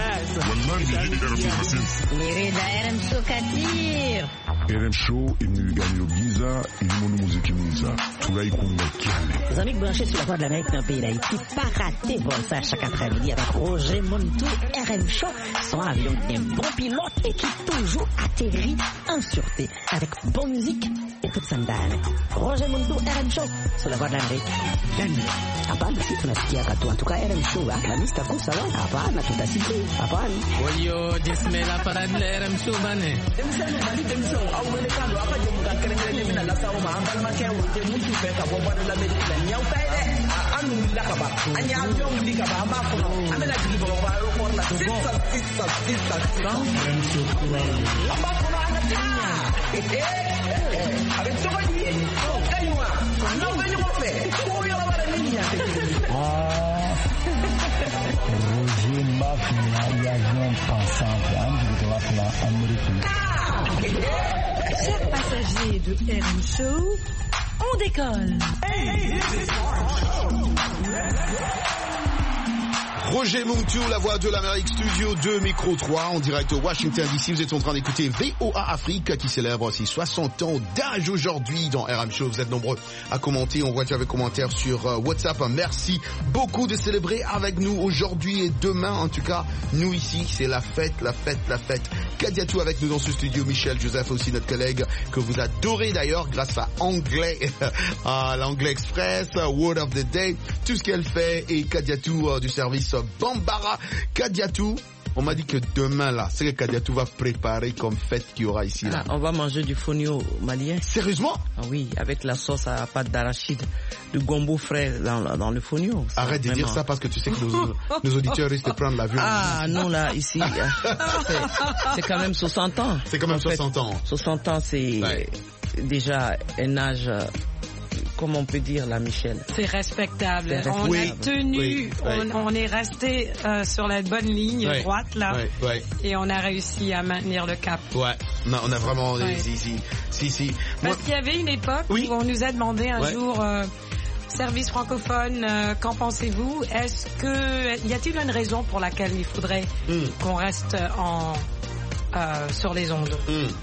[SPEAKER 4] Mirida R M Show Katir.
[SPEAKER 5] R M Show imeganyiro bwiza irimo n'umuziki mwiza turayikunda cyane.
[SPEAKER 6] Les amis branchés sur la Voix de l'Amérique dans le pays d'Haïti, pas rater voir ça chaque après-midi avec Roger Monteau. R M Show, son avion est bon pilote et qui toujours atterrit en sûreté avec bonne musique et toute sa dalle. Roger Monteau, R M Show sur la Voix de l'Amérique. Jamais. Hapana si tunasikia katu. En tout cas R M Show, la lista kusa wa hapana tutasikia. Hapana.
[SPEAKER 15] Wayo dismela para R M Show bane.
[SPEAKER 16] Au mercado apa je muka kerengere mina la sawo ma ambal ma kewo je mutu be ka bo bana la medina nyaw tay de anu la ka ba anya jom li ka ba ma ko amela ji bo ba ro ko la sissa sissa sissa amba ko na na eh eh avec to ba ni oh kaywa no ba ni mo fe ko yo ba la niña
[SPEAKER 17] ah Roger Mafia y avion passant de la américaine.
[SPEAKER 1] Chers passagers de R M Show, on décolle.
[SPEAKER 7] Roger Monteau, la Voix de l'Amérique, Studio deux, Micro trois, en direct au Washington D C. Vous êtes en train d'écouter V O A Afrique, qui célèbre ses soixante ans d'âge aujourd'hui dans R M Show. Vous êtes nombreux à commenter. On voit déjà vos commentaires sur WhatsApp. Merci beaucoup de célébrer avec nous aujourd'hui et demain. En tout cas, nous ici, c'est la fête, la fête, la fête. Kadiatou avec nous dans ce studio. Michel Joseph aussi, notre collègue, que vous adorez d'ailleurs grâce à Anglais, à l'Anglais Express, Word of the Day, tout ce qu'elle fait. Et Kadiatou euh, du service Bambara. Kadiatou, on m'a dit que demain là, c'est que Kadiatou va préparer comme fête qu'il y aura ici là.
[SPEAKER 11] Ah, on va manger du fonio malien.
[SPEAKER 7] Sérieusement?
[SPEAKER 11] Ah oui, avec la sauce à pâte d'arachide, du gombo frais dans, dans le fonio.
[SPEAKER 7] Arrête de dire ça parce que tu sais que nos, nos auditeurs risquent de prendre l'avion.
[SPEAKER 11] Ah non, là, ici, c'est quand même soixante ans.
[SPEAKER 7] C'est quand même soixante ans.
[SPEAKER 11] soixante ans, c'est ouais. déjà un âge... Comment on peut dire là, Michel?
[SPEAKER 1] C'est respectable. respectable. On oui, a tenu, oui, on, oui. on est resté euh, sur la bonne ligne oui, droite là, oui, oui. et on a réussi à maintenir le cap.
[SPEAKER 7] Ouais, non, on a vraiment, oui. si, si, si, si.
[SPEAKER 1] Parce Moi... qu'il y avait une époque oui. où on nous a demandé un ouais. jour, euh, service francophone, euh, qu'en pensez-vous? Est-ce que, y a-t-il une raison pour laquelle il faudrait mm. qu'on reste en, euh, sur les ondes? Mm.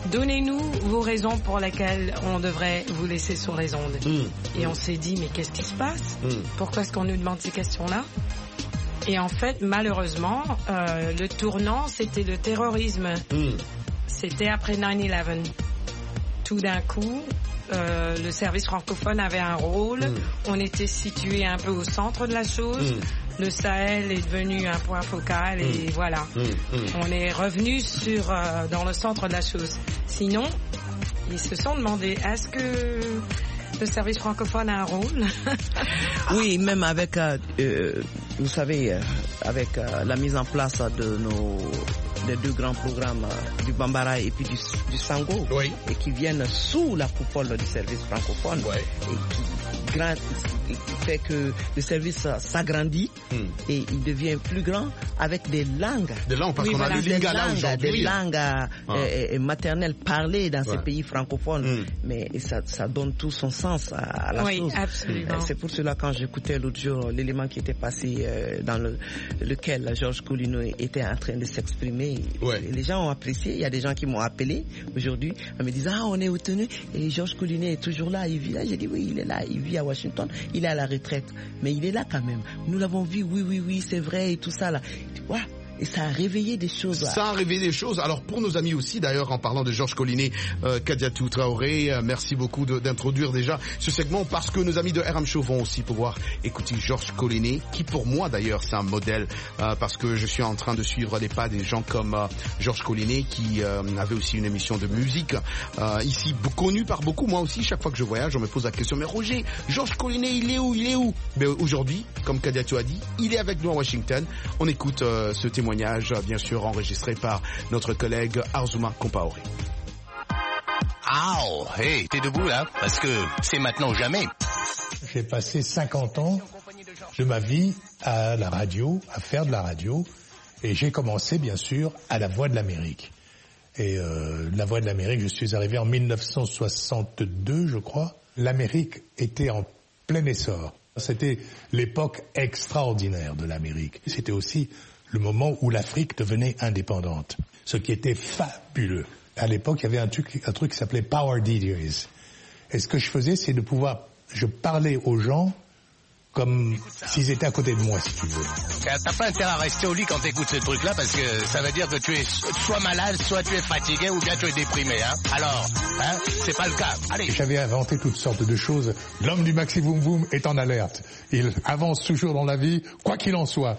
[SPEAKER 1] donnez-nous vos raisons pour lesquelles on devrait vous laisser sur les ondes. Mm. Et on s'est dit, mais qu'est-ce qui se passe? Mm. Pourquoi est-ce qu'on nous demande ces questions-là? Et en fait, malheureusement, euh, le tournant, c'était le terrorisme. Mm. C'était après nine eleven. Tout d'un coup, euh, le service francophone avait un rôle. Mm. On était situé un peu au centre de la chose. Mm. Le Sahel est devenu un point focal et mm. voilà. Mm. Mm. On est revenu sur euh, dans le centre de la chose. Sinon, ils se sont demandé, est-ce que le service francophone a un rôle?
[SPEAKER 11] Oui, même avec, euh, euh, vous savez, euh, avec euh, la mise en place de nos des deux grands programmes euh, du Bambara et puis du, du Sango, oui. et qui viennent sous la coupole du service francophone, oui. et qui, grand, qui fait que le service s'agrandit hmm. et il devient plus grand avec des langues.
[SPEAKER 7] Des langues, parce oui, qu'on voilà, a des lingala aujourd'hui.
[SPEAKER 11] Des langues ah. euh, maternelles parlées dans ouais. ces pays francophones, hmm. mais ça, ça donne tout son sens à, à la
[SPEAKER 1] oui,
[SPEAKER 11] chose.
[SPEAKER 1] Absolument.
[SPEAKER 11] C'est pour cela, quand j'écoutais l'autre jour l'élément qui était passé euh, dans le, lequel Georges Collineau était en train de s'exprimer, ouais. les gens ont apprécié. Il y a des gens qui m'ont appelé aujourd'hui en me disant ah on est obtenu et Georges Collineau est toujours là, il vit là. J'ai dit oui, il est là, il vit à Washington, il est à la retraite, mais il est là quand même. Nous l'avons vu, oui oui oui c'est vrai et tout ça là. Ouais. Et ça a réveillé des choses.
[SPEAKER 7] Ça a réveillé des choses. Alors pour nos amis aussi, d'ailleurs, en parlant de Georges Collineau, euh, Kadiatou Traoré, euh, merci beaucoup de, d'introduire déjà ce segment, parce que nos amis de R M Show vont aussi pouvoir écouter Georges Collineau, qui pour moi d'ailleurs c'est un modèle, euh, parce que je suis en train de suivre les pas des gens comme euh, Georges Collineau, qui euh, avait aussi une émission de musique euh, ici, connu par beaucoup. Moi aussi, chaque fois que je voyage, on me pose la question, mais Roger, Georges Collineau, il est où, il est où? Mais aujourd'hui, comme Kadiatou a dit, il est avec nous à Washington. On écoute euh, ce témoignage, bien sûr enregistré par notre collègue Arzouma Compaoré.
[SPEAKER 12] Ah, oh, hey, t'es debout là, parce que c'est maintenant ou jamais.
[SPEAKER 18] J'ai passé cinquante ans de ma vie à la radio, à faire de la radio, et j'ai commencé bien sûr à la Voix de l'Amérique. Et euh, la Voix de l'Amérique, je suis arrivé en mille neuf cent soixante-deux, je crois. L'Amérique était en plein essor. C'était l'époque extraordinaire de l'Amérique. C'était aussi le moment où l'Afrique devenait indépendante, ce qui était fabuleux. À l'époque, il y avait un truc, un truc qui s'appelait Power D Js. Et ce que je faisais, c'est de pouvoir, je parlais aux gens comme s'ils étaient à côté de moi, si tu veux.
[SPEAKER 12] T'as pas intérêt à rester au lit quand t'écoutes ce truc-là, parce que ça veut dire que tu es soit malade, soit tu es fatigué, ou bien tu es déprimé, hein. Alors, hein, c'est pas le cas. Allez.
[SPEAKER 18] J'avais inventé toutes sortes de choses. L'homme du maxi boom boom est en alerte. Il avance toujours dans la vie, quoi qu'il en soit.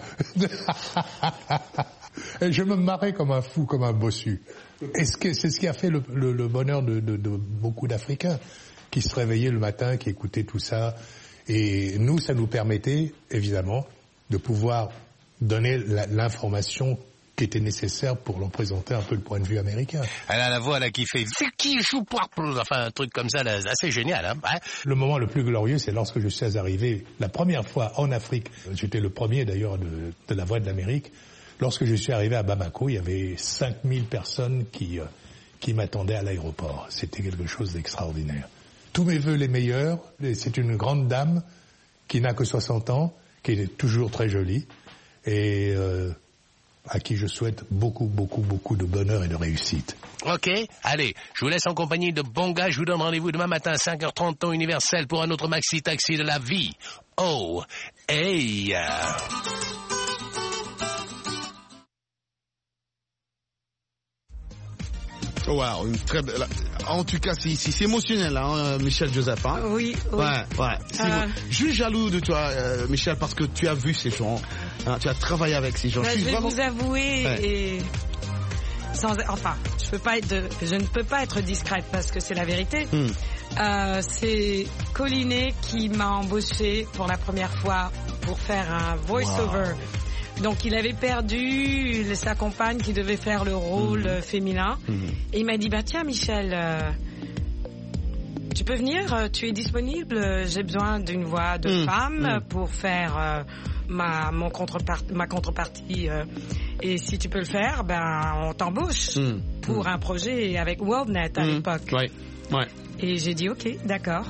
[SPEAKER 18] Et je me marrais comme un fou, comme un bossu. Et ce que, c'est ce qui a fait le, le, le bonheur de, de, de beaucoup d'Africains, qui se réveillaient le matin, qui écoutaient tout ça. Et nous, ça nous permettait, évidemment, de pouvoir donner la, l'information qui était nécessaire pour leur présenter un peu le point de vue américain.
[SPEAKER 12] Elle a la voix là qui fait Vicky Choupoir, enfin un truc comme ça, là, assez génial. Hein, ouais.
[SPEAKER 18] Le moment le plus glorieux, c'est lorsque je suis arrivé la première fois en Afrique. J'étais le premier d'ailleurs de, de la Voix de l'Amérique. Lorsque je suis arrivé à Bamako, il y avait cinq mille personnes qui, euh, qui m'attendaient à l'aéroport. C'était quelque chose d'extraordinaire. Tous mes vœux les meilleurs. C'est une grande dame qui n'a que soixante ans, qui est toujours très jolie, et euh, à qui je souhaite beaucoup, beaucoup, beaucoup de bonheur et de réussite.
[SPEAKER 12] Ok, allez, je vous laisse en compagnie de Bonga. Je vous donne rendez-vous demain matin à cinq heures trente, temps universel, pour un autre maxi-taxi de la vie. Oh, hey!
[SPEAKER 7] Wow, une très belle... En tout cas, c'est, c'est, c'est émotionnel, hein, Michel Joseph. Hein?
[SPEAKER 1] Oui, oui.
[SPEAKER 7] Ouais, ouais. Euh... Je suis jaloux de toi, euh, Michel, parce que tu as vu ces gens, hein, tu as travaillé avec ces gens.
[SPEAKER 1] Bah,
[SPEAKER 7] je,
[SPEAKER 1] je vais
[SPEAKER 7] vraiment...
[SPEAKER 1] vous avouer, ouais. et sans, enfin, je peux pas être, de... je ne peux pas être discrète parce que c'est la vérité. Mm. Euh, c'est Collineau qui m'a embauché pour la première fois pour faire un voice-over. Wow. Donc il avait perdu sa compagne qui devait faire le rôle mmh. féminin. Mmh. Et il m'a dit, bah tiens Michel, euh, tu peux venir, tu es disponible, j'ai besoin d'une voix de mmh. femme mmh. pour faire euh, ma, mon contrepart- ma contrepartie. Euh, et si tu peux le faire, ben on t'embauche mmh. pour mmh. un projet avec WorldNet à mmh. l'époque.
[SPEAKER 7] Ouais. Ouais.
[SPEAKER 1] Et j'ai dit ok, d'accord.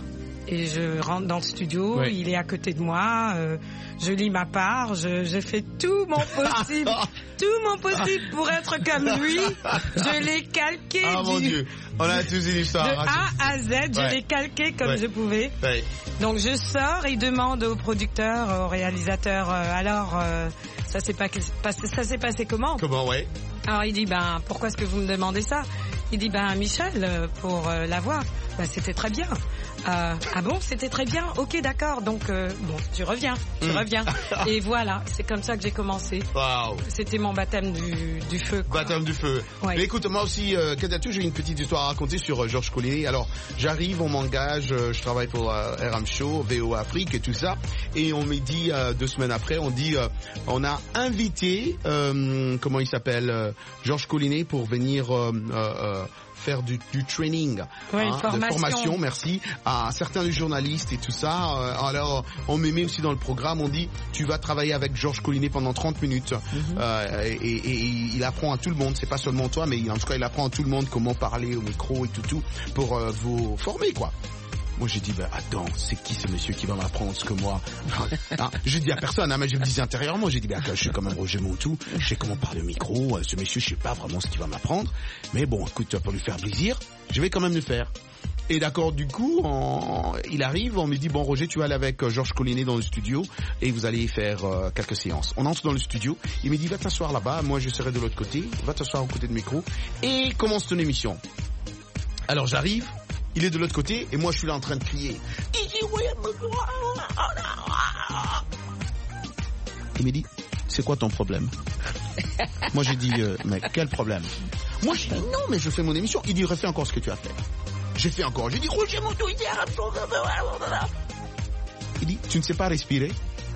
[SPEAKER 1] et je rentre dans le studio, ouais. il est à côté de moi, euh, je lis ma part, je, je fais tout mon possible, tout mon possible pour être comme lui. Je l'ai calqué.
[SPEAKER 7] Ah
[SPEAKER 1] du,
[SPEAKER 7] mon Dieu, on a tous une histoire.
[SPEAKER 1] De A à Z, je ouais. l'ai calqué comme ouais. je pouvais. Ouais. Donc je sors, il demande au producteur, au réalisateur, euh, alors euh, ça s'est pas, ça s'est passé comment?
[SPEAKER 7] Comment, ouais.
[SPEAKER 1] Alors il dit, ben pourquoi est-ce que vous me demandez ça? Il dit, ben Michel, pour euh, la voix, ben c'était très bien. Euh, ah bon, c'était très bien. Ok, d'accord. Donc euh, bon, tu reviens, tu mmh. reviens. Et voilà, c'est comme ça que j'ai commencé.
[SPEAKER 7] Waouh.
[SPEAKER 1] C'était mon baptême du, du feu. Quoi.
[SPEAKER 7] Baptême du feu. Ouais. Mais écoute, moi aussi, euh, Kadiatou, j'ai une petite histoire à raconter sur euh, Georges Collinet. Alors, j'arrive, on m'engage, euh, je travaille pour euh, R M Show, V O A Afrique et tout ça. Et on me dit euh, deux semaines après, on dit, euh, on a invité, euh, comment il s'appelle, euh, Georges Collinet pour venir. Euh, euh, faire du, du training,
[SPEAKER 1] oui,
[SPEAKER 7] hein,
[SPEAKER 1] formation.
[SPEAKER 7] de formation, merci, à certains journalistes et tout ça. Euh, alors, on me met aussi dans le programme, on dit, tu vas travailler avec Georges Collinet pendant trente minutes. Mm-hmm. euh, et, et, et il apprend à tout le monde, c'est pas seulement toi, mais en tout cas, il apprend à tout le monde comment parler au micro et tout, tout, pour euh, vous former, quoi. Moi, j'ai dit, ben, attends, c'est qui ce monsieur qui va m'apprendre ce que moi, hein, je dis à personne, hein, mais je me disais intérieurement, j'ai dit, ben, je suis comme un Roger Moutou, je sais comment parler au micro, ce monsieur, je sais pas vraiment ce qu'il va m'apprendre, mais bon, écoute, pour lui faire plaisir, je vais quand même le faire. Et d'accord, du coup, on, il arrive, on me dit, bon, Roger, tu vas aller avec euh, Georges Collinet dans le studio, et vous allez faire euh, quelques séances. On entre dans le studio, il me dit, va t'asseoir là-bas, moi je serai de l'autre côté, va t'asseoir au côté de micro, et commence ton émission. Alors j'arrive, il est de l'autre côté et moi je suis là en train de crier. Il me dit, c'est quoi ton problème? Moi j'ai dit, euh, mais quel problème? Moi j'ai dit, non mais je fais mon émission. Il dit, refais encore ce que tu as fait. J'ai fait encore. J'ai dit, Roger Moutou, il dit, il dit, tu ne sais pas respirer?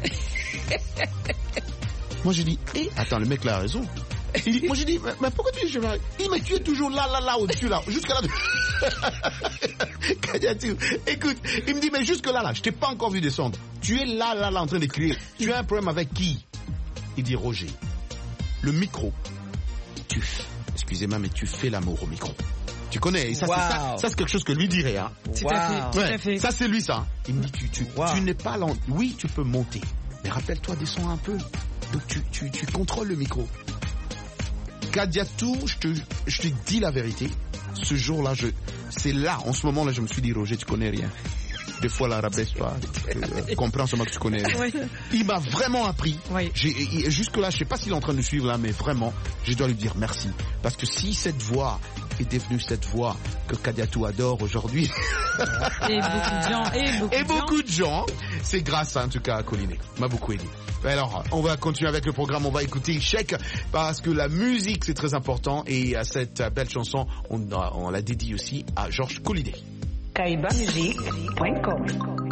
[SPEAKER 7] Moi j'ai dit, eh, attends, le mec là a raison. Il dit, moi j'ai dit, mais, mais pourquoi tu dis, je vais... Il dit, mais tu es toujours là, là, là, au-dessus, là, jusqu'à là. Kadiatou, écoute, il me dit, mais jusque là, là, je t'ai pas encore vu descendre. Tu es là, là, là, en train d'écrire. Tu as un problème avec qui? Il dit, Roger, le micro, tu, excusez-moi, mais tu fais l'amour au micro. Tu connais, et ça, wow. c'est ça, ça c'est quelque chose que lui dirait, hein.
[SPEAKER 1] Tout wow. à fait, tout
[SPEAKER 7] ouais,
[SPEAKER 1] à fait.
[SPEAKER 7] Ça c'est lui, ça. Il me dit, tu, tu, wow. tu n'es pas lent. Oui, tu peux monter, mais rappelle-toi, descends un peu. Donc tu, tu, tu contrôles le micro. Kadiatou, je te, je te dis la vérité. Ce jour-là, je, c'est là, en ce moment-là, je me suis dit, Roger, tu connais rien. Des fois, la rabaisse-toi. Euh, comprends seulement que tu connais rien. Oui. Il m'a vraiment appris. Oui. J'ai, jusque-là, je sais pas s'il est en train de nous suivre là, mais vraiment, je dois lui dire merci. Parce que si cette voix est devenue cette voix que Kadiatou adore aujourd'hui.
[SPEAKER 1] Et beaucoup de gens. Et beaucoup,
[SPEAKER 7] et
[SPEAKER 1] de,
[SPEAKER 7] beaucoup
[SPEAKER 1] gens.
[SPEAKER 7] de gens. C'est grâce, en tout cas, à Collinet. M'a beaucoup aidé. Alors, on va continuer avec le programme, on va écouter Chèque, parce que la musique, c'est très important, et à cette belle chanson, on, on la dédie aussi à Georges Collinet.
[SPEAKER 19] kaiba musique point com.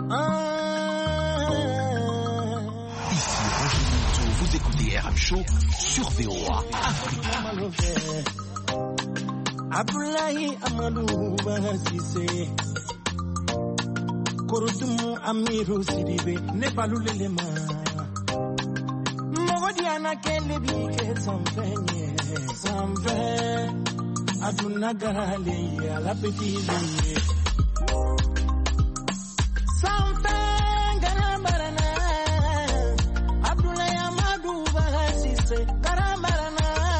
[SPEAKER 13] Ici Roger Moutou, vous écoutez R M Show sur V O A Afrique.
[SPEAKER 10] Abdoulaye Amadou Basissé Korotumu Amiru Sidibe Nebalulelema Mogodiana Kelebike Samfenye Samfe Aduna Gale à la petite Samfe Garamarana Abdoulaye Amadou Basissé Garamarana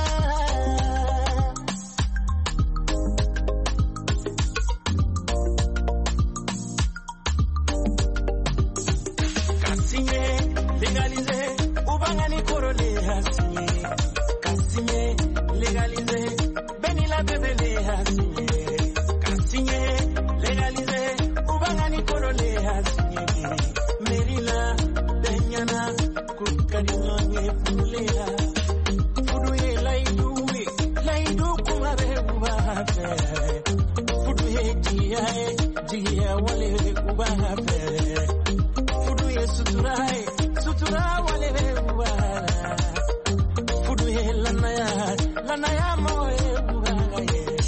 [SPEAKER 10] Légalisé, Oubangani Korole Hassigné. Kassigné, légalisé, Benila Bébélé Hassigné. Kassigné, légalisé, Oubangani Korole Hassigné. Merila, Benyana, Kukaninogne Fuléa. Fudouye Laïdoué, Laïdou Koumabe Oubafe. Fudouye Diae, Dia Wale Oubafe. Fudouye Suturae. Sutura wale wala fudu he lanaya lanaya mo e buga ye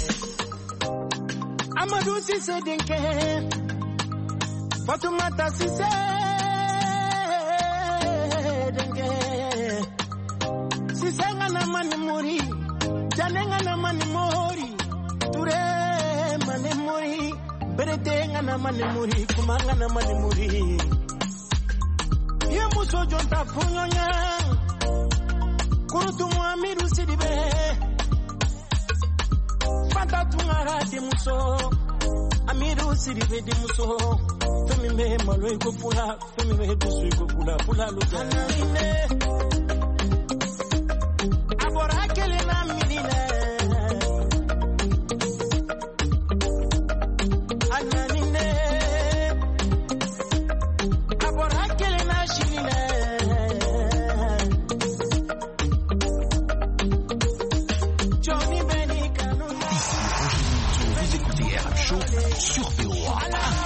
[SPEAKER 10] Amadou Cissé Dinké Fatoumata Cissé Dinké Cissé ngana mani mori Jane ngana mani mori Touré mani mori berete ngana mane muri kumanga na mane muri ye muso jonta punyonya kurutu muamiru sidibe fanta tungara de muso amiru sidibe de muso femi me malo iko pula femi me dusu iko pula pula lugana ine abora kele na midine ananine abora kele na shine Johnny Benny Kanuna.
[SPEAKER 13] Ici, vous écoutez R M Show sur V O A.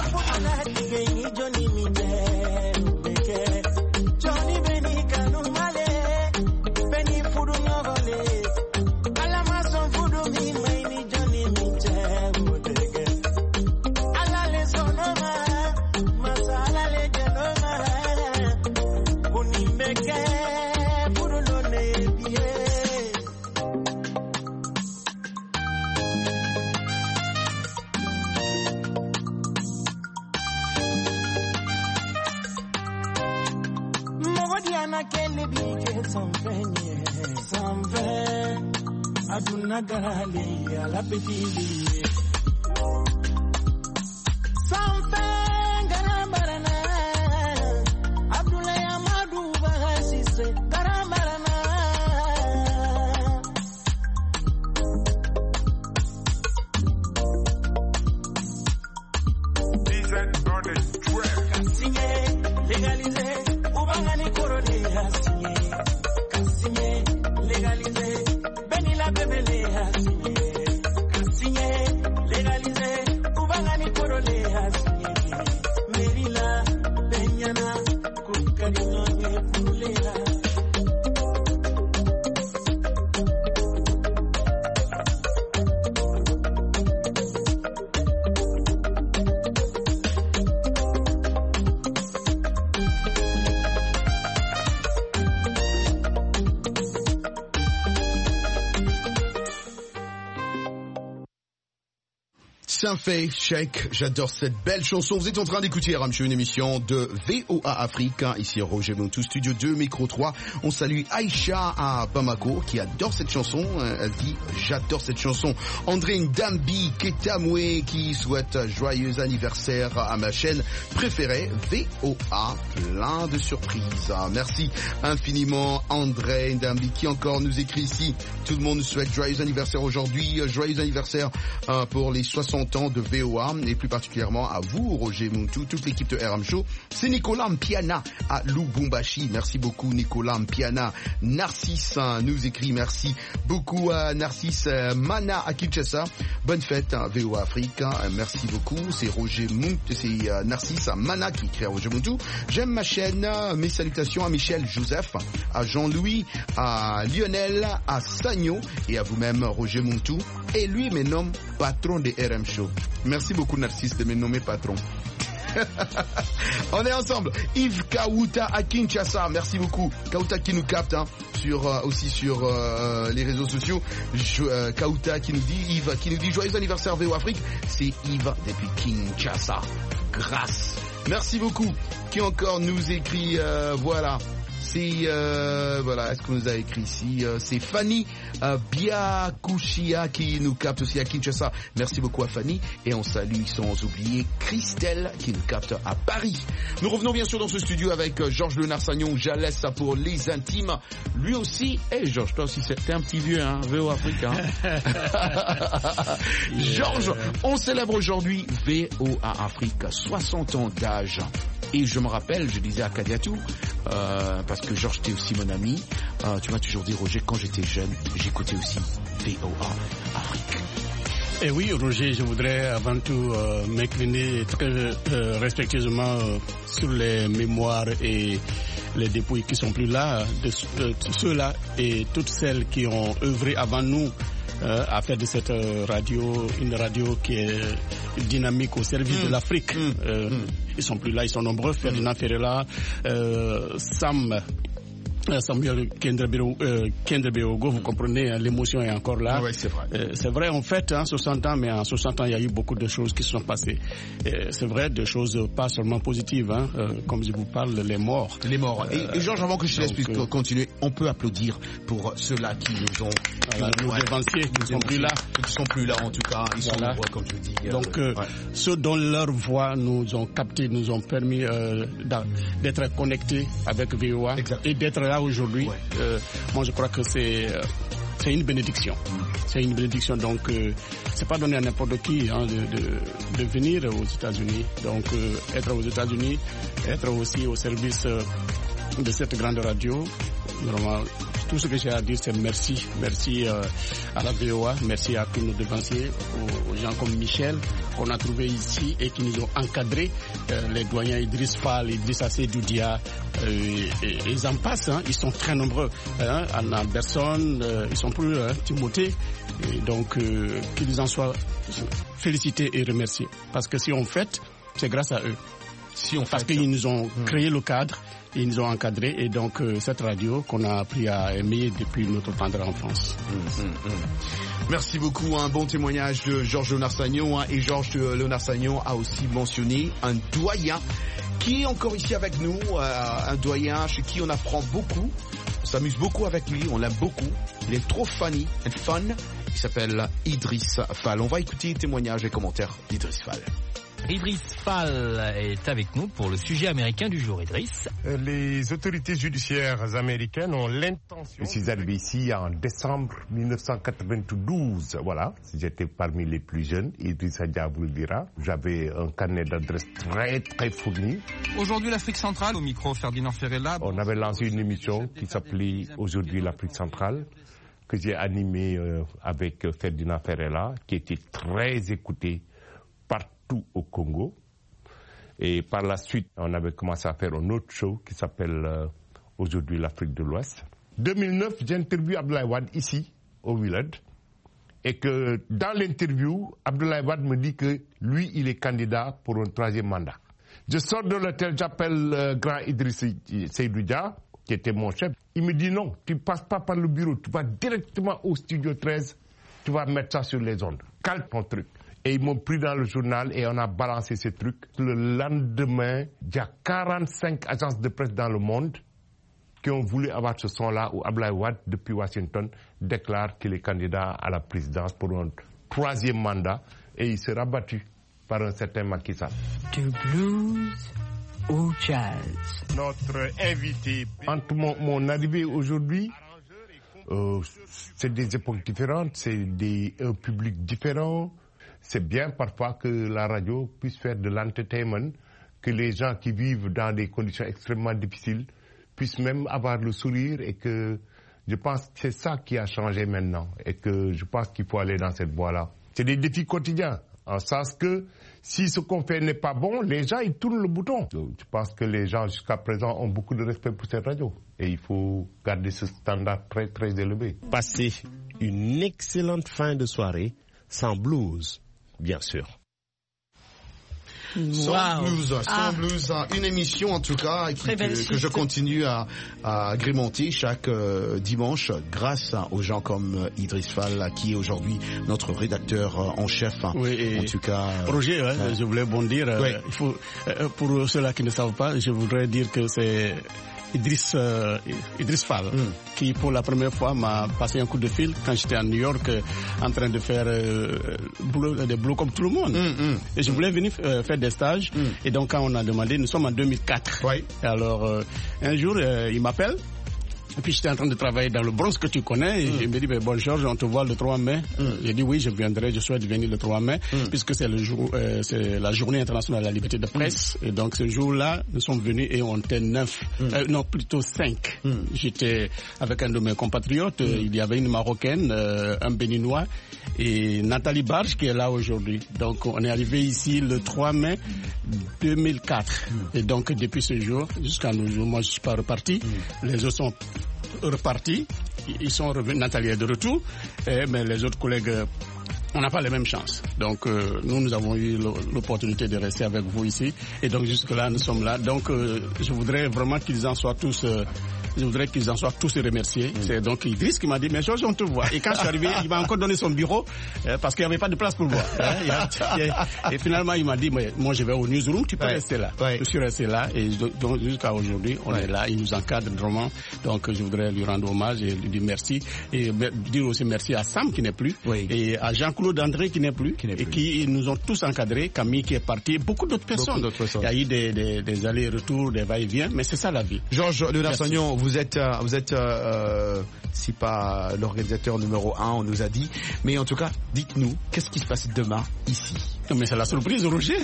[SPEAKER 10] Johnny Benny Kanuna Benny Fudu Novale Alamason Fudu mi maini Johnny Miche Ala le sonoma masala le genoma Unimeke Fudu lone bie Mogodiana kele bike samfenye samfe aduna garale ala petili samfe garamarana Abdullah Amadu bahasise garamarana
[SPEAKER 5] Decent on the track.
[SPEAKER 10] Kasinye legalize ubangani korone hasinye kasinye legalize benila bebele hasinye kasinye legalize ubangani korone hasinye merila benyana kukadino ne pulela
[SPEAKER 7] Saint-Fait, Cheikh, j'adore cette belle chanson. Vous êtes en train d'écouter R M Show, une émission de V O A Afrique. Ici Roger Montou, studio deux, micro trois. On salue Aïcha à Bamako qui adore cette chanson. Elle dit j'adore cette chanson. André Ndambi Ketamwe qui souhaite joyeux anniversaire à ma chaîne préférée V O A. Plein de surprises. Merci infiniment André Ndambi qui encore nous écrit ici. Tout le monde nous souhaite joyeux anniversaire aujourd'hui. Joyeux anniversaire euh, pour les soixante ans de V O A et plus particulièrement à vous Roger Montou, toute l'équipe de R M Show. C'est Nicolas Mpiana à Lubumbashi. Merci beaucoup Nicolas Mpiana. Narcisse nous écrit merci beaucoup à Narcisse. Mana à Kinshasa. Bonne fête à V O A Afrique. Merci beaucoup. C'est Roger Montou, c'est Narcisse Mana qui écrit à Roger Montou. J'aime ma chaîne. Mes salutations à Michel Joseph, à Jean-Louis, à Lionel, à Sagno et à vous-même Roger Montou. Et lui me nomme patron de R M Show. Merci beaucoup Narcisse de me nommer patron. On est ensemble. Yves Kauta à Kinshasa, merci beaucoup. Kauta qui nous capte hein, sur euh, aussi sur euh, les réseaux sociaux. Je, euh, Kauta qui nous dit Yves qui nous dit joyeux anniversaire V O Afrique. C'est Yves depuis Kinshasa. Grâce. Merci beaucoup. Qui encore nous écrit euh, voilà. C'est euh, voilà, est-ce qu'on nous a écrit ici euh, c'est Fanny euh, Biakushia qui nous capte aussi à Kinshasa. Merci beaucoup à Fanny et on salue sans oublier Christelle qui nous capte à Paris. Nous revenons bien sûr dans ce studio avec euh, Georges Lenard Sagnon. Jalès ça pour les intimes. Lui aussi, et hey, Georges, toi aussi, t'es un petit vieux, hein, V O Afrique. Hein. yeah. Georges, on célèbre aujourd'hui V O A Afrique, soixante ans d'âge. Et je me rappelle, je disais à Kadiatou, euh, parce que Georges était aussi mon ami, euh, tu m'as toujours dit Roger, quand j'étais jeune, j'écoutais aussi V O A Afrique.
[SPEAKER 20] Et oui, Roger, je voudrais avant tout euh, m'incliner très euh, respectueusement euh, sur les mémoires et les dépouilles qui sont plus là, de, de, de ceux-là et toutes celles qui ont œuvré avant nous euh, à faire de cette radio une radio qui est dynamique au service mmh. de l'Afrique. Mmh. Euh, mmh. Ils sont plus là, ils sont nombreux. Ferdinand mmh. Ferreira, euh, Sam Samuel Kendebeogo, vous comprenez, hein, l'émotion est encore là.
[SPEAKER 7] Oui, c'est vrai.
[SPEAKER 20] Euh, c'est vrai, en fait, hein, soixante ans, mais en soixante ans, il y a eu beaucoup de choses qui se sont passées. Euh, c'est vrai, des choses pas seulement positives, hein, euh, comme je vous parle, les morts.
[SPEAKER 7] Les morts. Et, et Georges, avant que je te laisse
[SPEAKER 20] donc,
[SPEAKER 7] euh, continuer, on peut applaudir pour ceux-là qui nous ont...
[SPEAKER 20] Voilà, nos ouais, devanciers qui ne sont plus là.
[SPEAKER 7] Qui ne sont plus là, en tout cas, ils voilà. sont nombreux, comme je dis. Euh,
[SPEAKER 20] donc, euh, ouais. ceux dont leur voix nous ont captés, nous ont permis euh, d'être connectés avec V O A exact. Et d'être là aujourd'hui. Ouais. Euh, moi, je crois que c'est euh, c'est une bénédiction. Mm. C'est une bénédiction. Donc, euh, c'est pas donné à n'importe qui hein, de, de, de venir aux États-Unis. Donc, euh, être aux États-Unis, être aussi au service euh, de cette grande radio. Vraiment, tout ce que j'ai à dire, c'est merci. Merci euh, à la V O A, merci à tous nos devanciers, aux, aux gens comme Michel, qu'on a trouvé ici et qui nous ont encadrés, euh, les doyens Idriss Fall, Idriss Assé Doudia, euh, et, et ils en passent, hein, ils sont très nombreux. Hein, Anna Berson, euh, ils sont plus, hein, Timothée, et donc euh, qu'ils en soient félicités et remerciés. Parce que si on fête, c'est grâce à eux. Si on Parce fête, qu'ils nous ont mmh. créé le cadre, ils nous ont encadrés et donc euh, cette radio qu'on a appris à aimer depuis notre tendre enfance.
[SPEAKER 7] Mmh, mmh, mmh. Merci beaucoup, un bon témoignage de Georges Léonard-Sagnon hein, et Georges Léonard-Sagnon a aussi mentionné un doyen qui est encore ici avec nous, euh, un doyen chez qui on apprend beaucoup, on s'amuse beaucoup avec lui, on l'aime beaucoup, il est trop funny and fun, il s'appelle Idriss Fall. On va écouter les témoignages et commentaires d'Idriss Fall.
[SPEAKER 21] Idriss Fall est avec nous pour le sujet américain du jour. Idriss.
[SPEAKER 22] Les autorités judiciaires américaines ont l'intention... Je suis arrivé ici en décembre mille neuf cent quatre-vingt-douze. Voilà, j'étais parmi les plus jeunes. Idriss Adja vous le dira. J'avais un carnet d'adresses très très fourni.
[SPEAKER 23] Aujourd'hui, l'Afrique centrale, au micro Ferdinand Ferrella.
[SPEAKER 22] On avait lancé une émission qui s'appelait Aujourd'hui l'Afrique centrale, que j'ai animée euh, avec Ferdinand Ferrella, qui était très écoutée partout au Congo. Et par la suite, on avait commencé à faire un autre show qui s'appelle euh, Aujourd'hui l'Afrique de l'Ouest. deux mille neuf, j'ai interviewé Abdoulaye Wade ici, au Willard. Et que dans l'interview, Abdoulaye Wade me dit que lui, il est candidat pour un troisième mandat. Je sors de l'hôtel, j'appelle euh, grand Idriss Seydou Dia, qui était mon chef. Il me dit non, tu ne passes pas par le bureau, tu vas directement au studio treize, tu vas mettre ça sur les ondes. Calme ton truc. Et ils m'ont pris dans le journal et on a balancé ces trucs. Le lendemain, il y a quarante-cinq agences de presse dans le monde qui ont voulu avoir ce son-là où Abdoulaye Wade, depuis Washington, déclare qu'il est candidat à la présidence pour un troisième mandat et il sera battu par un certain Macky Sall.
[SPEAKER 21] Du blues au jazz.
[SPEAKER 22] Notre invité... Entre mon, mon arrivée aujourd'hui, euh, c'est des époques différentes, c'est des, un public différent. C'est bien parfois que la radio puisse faire de l'entertainment, que les gens qui vivent dans des conditions extrêmement difficiles puissent même avoir le sourire et que je pense que c'est ça qui a changé maintenant et que je pense qu'il faut aller dans cette voie-là. C'est des défis quotidiens, en sens que si ce qu'on fait n'est pas bon, les gens ils tournent le bouton. Donc, je pense que les gens jusqu'à présent ont beaucoup de respect pour cette radio et il faut garder ce standard très très élevé.
[SPEAKER 24] Passer une excellente fin de soirée sans blues. Bien sûr.
[SPEAKER 7] Sans wow. blues, sans ah. blues, une émission en tout cas qui, que, que je continue à, à agrémenter chaque euh, dimanche grâce aux gens comme Idriss Fall qui est aujourd'hui notre rédacteur en chef.
[SPEAKER 20] Oui,
[SPEAKER 7] en tout cas.
[SPEAKER 20] Roger,
[SPEAKER 7] euh,
[SPEAKER 20] ouais, je voulais bondir.
[SPEAKER 7] Oui.
[SPEAKER 20] Euh, il faut, euh, pour ceux-là qui ne savent pas, je voudrais dire que c'est Idriss, euh, Idriss Fall, mm. qui pour la première fois m'a passé un coup de fil quand j'étais à New York euh, en train de faire euh, boulot, des boulots comme tout le monde. Mm, mm. Et je voulais venir euh, faire des stages. Mm. Et donc quand on a demandé, nous sommes en deux mille quatre.
[SPEAKER 7] Oui.
[SPEAKER 20] Et alors euh, un jour, euh, il m'appelle. Et puis j'étais en train de travailler dans le Bronx que tu connais et mm. il me dit ben, bon Georges, on te voit le trois mai. Mm. J'ai dit oui, je viendrai, je souhaite venir le trois mai mm. puisque c'est le jour, euh, c'est la journée internationale de la liberté de presse. Mm. Et donc ce jour-là, nous sommes venus et on était neuf, mm. euh, non plutôt cinq. Mm. J'étais avec un de mes compatriotes, mm. il y avait une Marocaine, euh, un Béninois et Nathalie Barge qui est là aujourd'hui. Donc on est arrivé ici le trois mai deux mille quatre. Mm. Et donc depuis ce jour jusqu'à nos jours, moi je suis pas reparti. Mm. Les autres sont repartis, ils sont revenus, Nathalie est de retour, eh, mais les autres collègues on n'a pas les mêmes chances. Donc euh, nous, nous avons eu l'opportunité de rester avec vous ici. Et donc jusque-là, nous sommes là. Donc euh, je voudrais vraiment qu'ils en soient tous... Euh, je voudrais qu'ils en soient tous remerciés. Mm. C'est donc Idriss qui m'a dit, mais Georges, on te voit. Et quand je suis arrivé, il m'a encore donné son bureau, euh, parce qu'il n'y avait pas de place pour moi. Hein, il a, il a, et finalement, il m'a dit, mais moi je vais au newsroom, tu peux ouais. rester là. Ouais. Je suis resté là, et donc jusqu'à aujourd'hui, on ouais. est là, il nous encadre vraiment. Donc je voudrais lui rendre hommage et lui dire merci. Et dire aussi merci à Sam qui n'est plus, oui. et à Jean-Claude André qui n'est plus, qui n'est plus, et qui nous ont tous encadrés, Camille qui est parti, et beaucoup d'autres personnes. Beaucoup personnes. Il y a eu des, des, des allers-retours, des va-et-vient, mais c'est ça la vie.
[SPEAKER 7] Georges Le Lassagnon, vous êtes, vous êtes euh, si pas l'organisateur numéro un, on nous a dit, mais en tout cas, dites-nous, qu'est-ce qui se passe demain ici?
[SPEAKER 20] Non, mais c'est la surprise, Roger.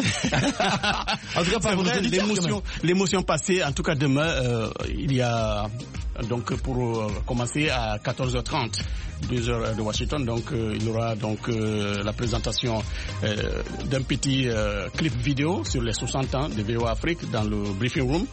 [SPEAKER 20] En tout cas, pas vrai, l'émotion, l'émotion passée. En tout cas, demain, euh, il y a donc pour euh, commencer à quatorze heures trente, deux heures de Washington. Donc, euh, il y aura donc euh, la présentation euh, d'un petit euh, clip vidéo sur les soixante ans de V O A Afrique dans le briefing room,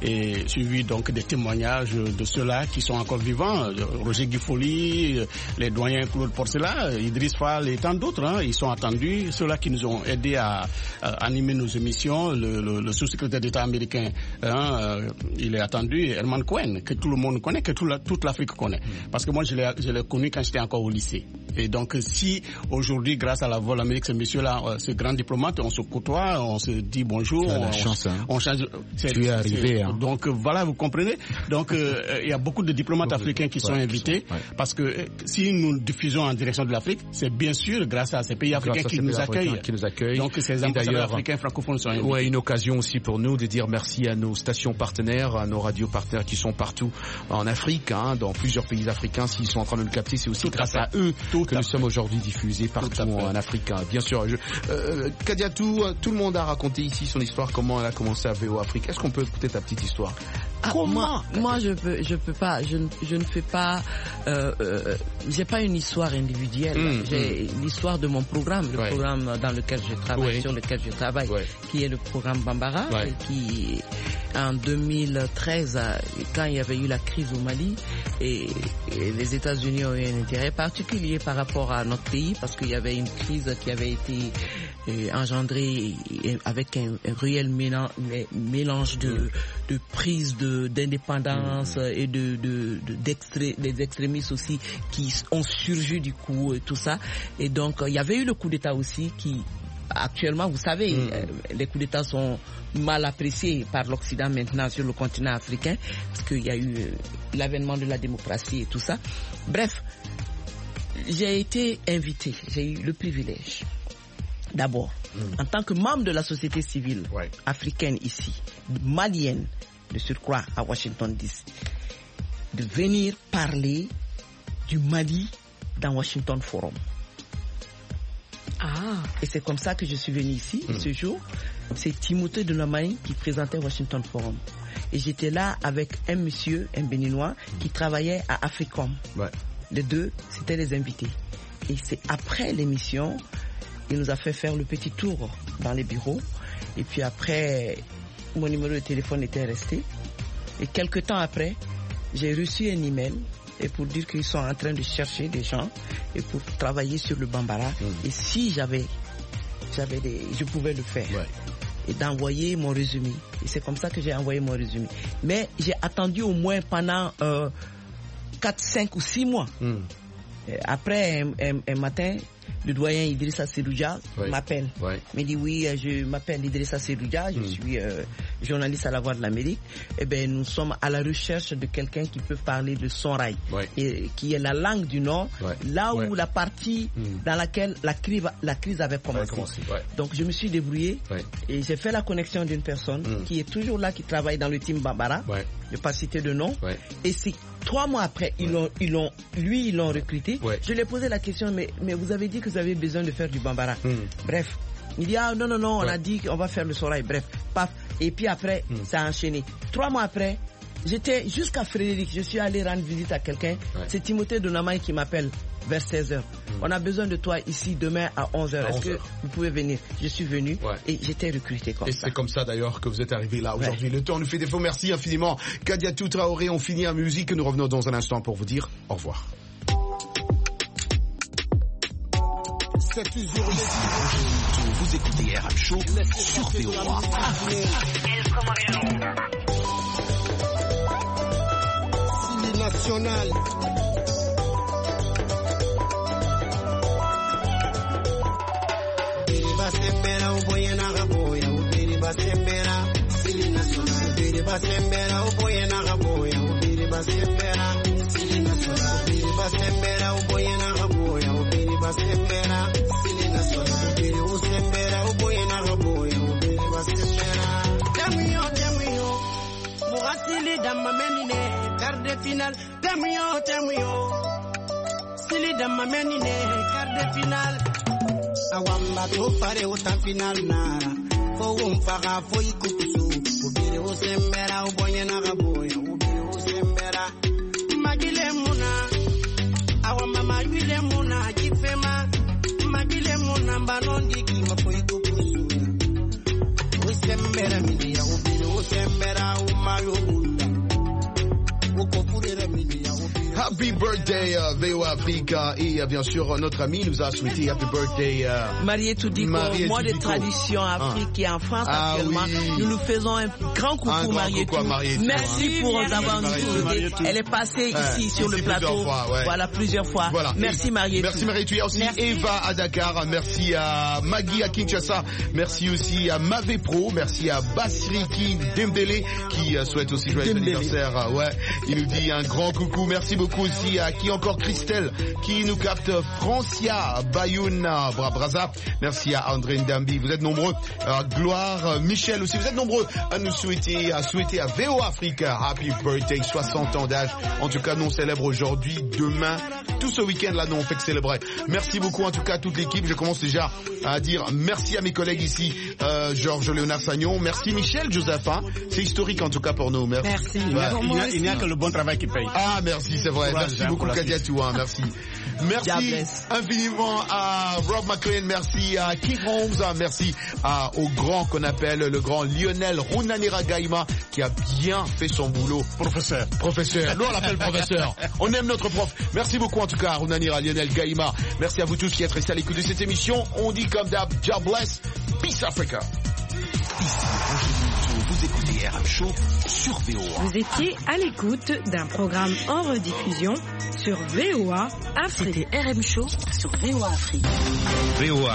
[SPEAKER 20] et suivi donc des témoignages de ceux-là qui sont encore vivants. Roger Guifoli, les doyens Claude Porcela, Idriss Fall et tant d'autres. Hein, ils sont attendus. Ceux-là qui nous ont aidé à, à animer nos émissions. Le, le, le sous-secrétaire d'État américain, hein, euh, il est attendu. Herman Cohen, que tout le monde connaît, que tout la, toute l'Afrique connaît. Mm. Parce que moi, je l'ai, je l'ai connu quand j'étais encore au lycée. Et donc, si aujourd'hui, grâce à la Voix de l'Amérique, ce monsieur-là, euh, ce grand diplomate, on se côtoie, on se dit bonjour.
[SPEAKER 7] Tu as la
[SPEAKER 20] on,
[SPEAKER 7] chance, hein.
[SPEAKER 20] on change.
[SPEAKER 7] Tu es arrivé. Hein.
[SPEAKER 20] Donc, euh, voilà, vous comprenez. Donc, euh, il y a beaucoup de diplomates africains qui ouais, sont invités. Qui sont, ouais. Parce que euh, si nous diffusons en direction de l'Afrique, c'est bien sûr grâce à ces pays africains qui, nous accueillent.
[SPEAKER 7] qui nous accueillent.
[SPEAKER 20] Donc, ces ambassadeurs africains francophones sont invités.
[SPEAKER 7] Ouais, une occasion aussi pour nous de dire merci à nos stations partenaires, à nos radios partenaires qui sont partout en Afrique, hein, dans plusieurs pays africains. S'ils sont en train de le capter, c'est aussi tout grâce à, à eux tout que nous sommes aujourd'hui diffusés partout en Afrique. Bien sûr. Je, euh, Kadiatou, tout le monde a raconté ici son histoire, comment elle a commencé à V O Afrique. Est-ce qu'on peut écouter ta petite histoire?
[SPEAKER 11] Ah, moi, moi, je peux, je peux pas, je ne, je ne fais pas, euh, euh, j'ai pas une histoire individuelle. Mmh, j'ai mmh. l'histoire de mon programme, le ouais. programme dans lequel je travaille, ouais. sur lequel je travaille, ouais. qui est le programme Bambara, ouais. qui, en deux mille treize, quand il y avait eu la crise au Mali, et, et les États-Unis ont eu un intérêt particulier par rapport à notre pays, parce qu'il y avait une crise qui avait été euh, engendrée avec un, un réel mélange, mélange de, mmh. de prise de d'indépendance mmh. et de, de, de d'extré, des extrémistes aussi qui ont surgi du coup et tout ça. Et donc il y avait eu le coup d'État aussi qui actuellement, vous savez, mmh. euh, les coups d'État sont mal appréciés par l'Occident maintenant sur le continent africain parce qu'il y a eu euh, l'avènement de la démocratie et tout ça. Bref, j'ai été invité, j'ai eu le privilège d'abord mmh. en tant que membre de la société civile ouais. africaine ici, malienne, de surcroît à Washington D C, de venir parler du Mali dans Washington Forum.
[SPEAKER 1] Ah.
[SPEAKER 11] Et c'est comme ça que je suis venu ici, mmh. ce jour. C'est Timothée de Lamaï qui présentait Washington Forum. Et j'étais là avec un monsieur, un béninois, mmh. qui travaillait à Africom. Ouais. Les deux, c'était les invités. Et c'est après l'émission, il nous a fait faire le petit tour dans les bureaux. Et puis après, mon numéro de téléphone était resté. Et quelques temps après, j'ai reçu un email et pour dire qu'ils sont en train de chercher des gens et pour travailler sur le Bambara. Mmh. Et si j'avais, j'avais des, je pouvais le faire. Ouais. Et d'envoyer mon résumé. Et c'est comme ça que j'ai envoyé mon résumé. Mais j'ai attendu au moins pendant euh, quatre, cinq ou six mois. Mmh. Après, un, un, un matin, le doyen Idrissa Seloudia ouais. m'appelle. Ouais. Il me dit oui, je m'appelle Idrissa Seloudia, je mm. suis euh, journaliste à la Voix de l'Amérique. Eh ben, nous sommes à la recherche de quelqu'un qui peut parler de Sonrai, ouais. et, qui est la langue du Nord, ouais. là où ouais. la partie mm. dans laquelle la crise, la crise avait commencé. commencé ouais. Donc je me suis débrouillé ouais. et j'ai fait la connexion d'une personne mm. qui est toujours là, qui travaille dans le team Bambara. Ouais. Je ne vais pas citer de nom. Ouais. Et c'est trois mois après, ils l'ont, ils l'ont, lui, ils l'ont recruté. Ouais. Je lui ai posé la question, mais, mais vous avez dit que vous avez besoin de faire du Bambara. Mm. Bref. Il dit, ah non, non, non, on ouais. a dit qu'on va faire le Sorail. Bref, paf. Et puis après, mm. ça a enchaîné. Trois mois après, j'étais jusqu'à Frédéric. Je suis allé rendre visite à quelqu'un. Ouais. C'est Timothée Donamaï qui m'appelle vers seize heures. Mm. On a besoin de toi ici demain à onze heures. Est-ce que vous pouvez venir? Je suis venu ouais. et j'étais recruté comme
[SPEAKER 7] et
[SPEAKER 11] ça.
[SPEAKER 7] Et c'est comme ça d'ailleurs que vous êtes arrivé là aujourd'hui. Ouais. Le temps nous fait défaut. Merci infiniment. Kadiatou Traoré, on finit en musique. Nous revenons dans un instant pour vous dire au revoir. c'est toujours
[SPEAKER 13] Ici Roger Moutou, vous écoutez R M Show sur V O A Afrique.
[SPEAKER 7] Cili national.
[SPEAKER 2] Basembera uboyena gaboya ubiri basembera Cili national ubiri basembera uboyena gaboya ubiri basembera Cili national ubiri basembera uboyena gaboya ubiri basembera Cili national ubiri usembera uboyena gaboya ubiri basembera Demiyo demiyo Mugasili damma menine quart de finale Demiyo demiyo Cili damma menine quart de finale Awamba to pare uta final nara fo umfaga fo ikukusu ubire usembera ubonyena gaboya ubire usembera magile muna awamba magile muna kifema magile muna banondi kima fo ikukusu usembera mini ya ubire usembera umayo bunda ukofurera mini ya
[SPEAKER 7] Happy birthday uh, V O A Africa et euh, bien sûr notre ami nous a souhaité happy birthday uh,
[SPEAKER 11] Marié Toudiko, mois de tradition Afrique ah. et en France ah, actuellement. Oui. Nous nous faisons un grand coucou un Marié Toudiko. Merci pour nous avoir nous souhaité. Elle est passée ouais, ici sur ici le plateau fois, ouais. voilà plusieurs fois. Voilà. Merci Marié.
[SPEAKER 7] Merci Marié. Il y a aussi merci. Eva à Dakar, merci à Maggie à Kinshasa, merci aussi à Mavé Pro, merci à Basriki Dembélé qui uh, souhaite aussi joyeux anniversaire. Ouais, il nous dit un grand coucou. Merci beaucoup. Aussi à qui encore Christelle qui nous capte, Francia Bayoun Braza, merci à André Ndambi, vous êtes nombreux, euh, Gloire Michel aussi, vous êtes nombreux à nous souhaiter à souhaiter à V O A Africa happy birthday, soixante ans d'âge. En tout cas nous on célèbre aujourd'hui, demain, tout ce week-end là nous on fait que célébrer. Merci beaucoup en tout cas à toute l'équipe. Je commence déjà à dire merci à mes collègues ici, euh, Georges Léonard Sagnon, merci Michel Josephin, c'est historique en tout cas pour nous. Merci,
[SPEAKER 1] merci.
[SPEAKER 7] Ouais.
[SPEAKER 20] Il n'y a, il n'y a que le bon travail qui paye.
[SPEAKER 7] Ah merci, c'est vrai. Merci beaucoup Kadiatou, hein, merci. Merci infiniment à Rob McLean, merci à Keith Holmes, merci à, au grand qu'on appelle le grand Lionel Runanira Gaïma qui a bien fait son boulot.
[SPEAKER 20] Professeur.
[SPEAKER 7] Professeur. Nous on l'appelle professeur. On aime notre prof. Merci beaucoup en tout cas à Runanira, Lionel Gaïma. Merci à vous tous qui êtes restés à l'écoute de cette émission. On dit comme d'hab, God bless. Peace Africa.
[SPEAKER 13] Ici Roger Moutou, vous écoutez R M Show sur V O A.
[SPEAKER 1] Vous étiez à l'écoute d'un programme en rediffusion sur V O A Afrique.
[SPEAKER 3] C'était R M Show sur V O A Afrique.
[SPEAKER 21] V O A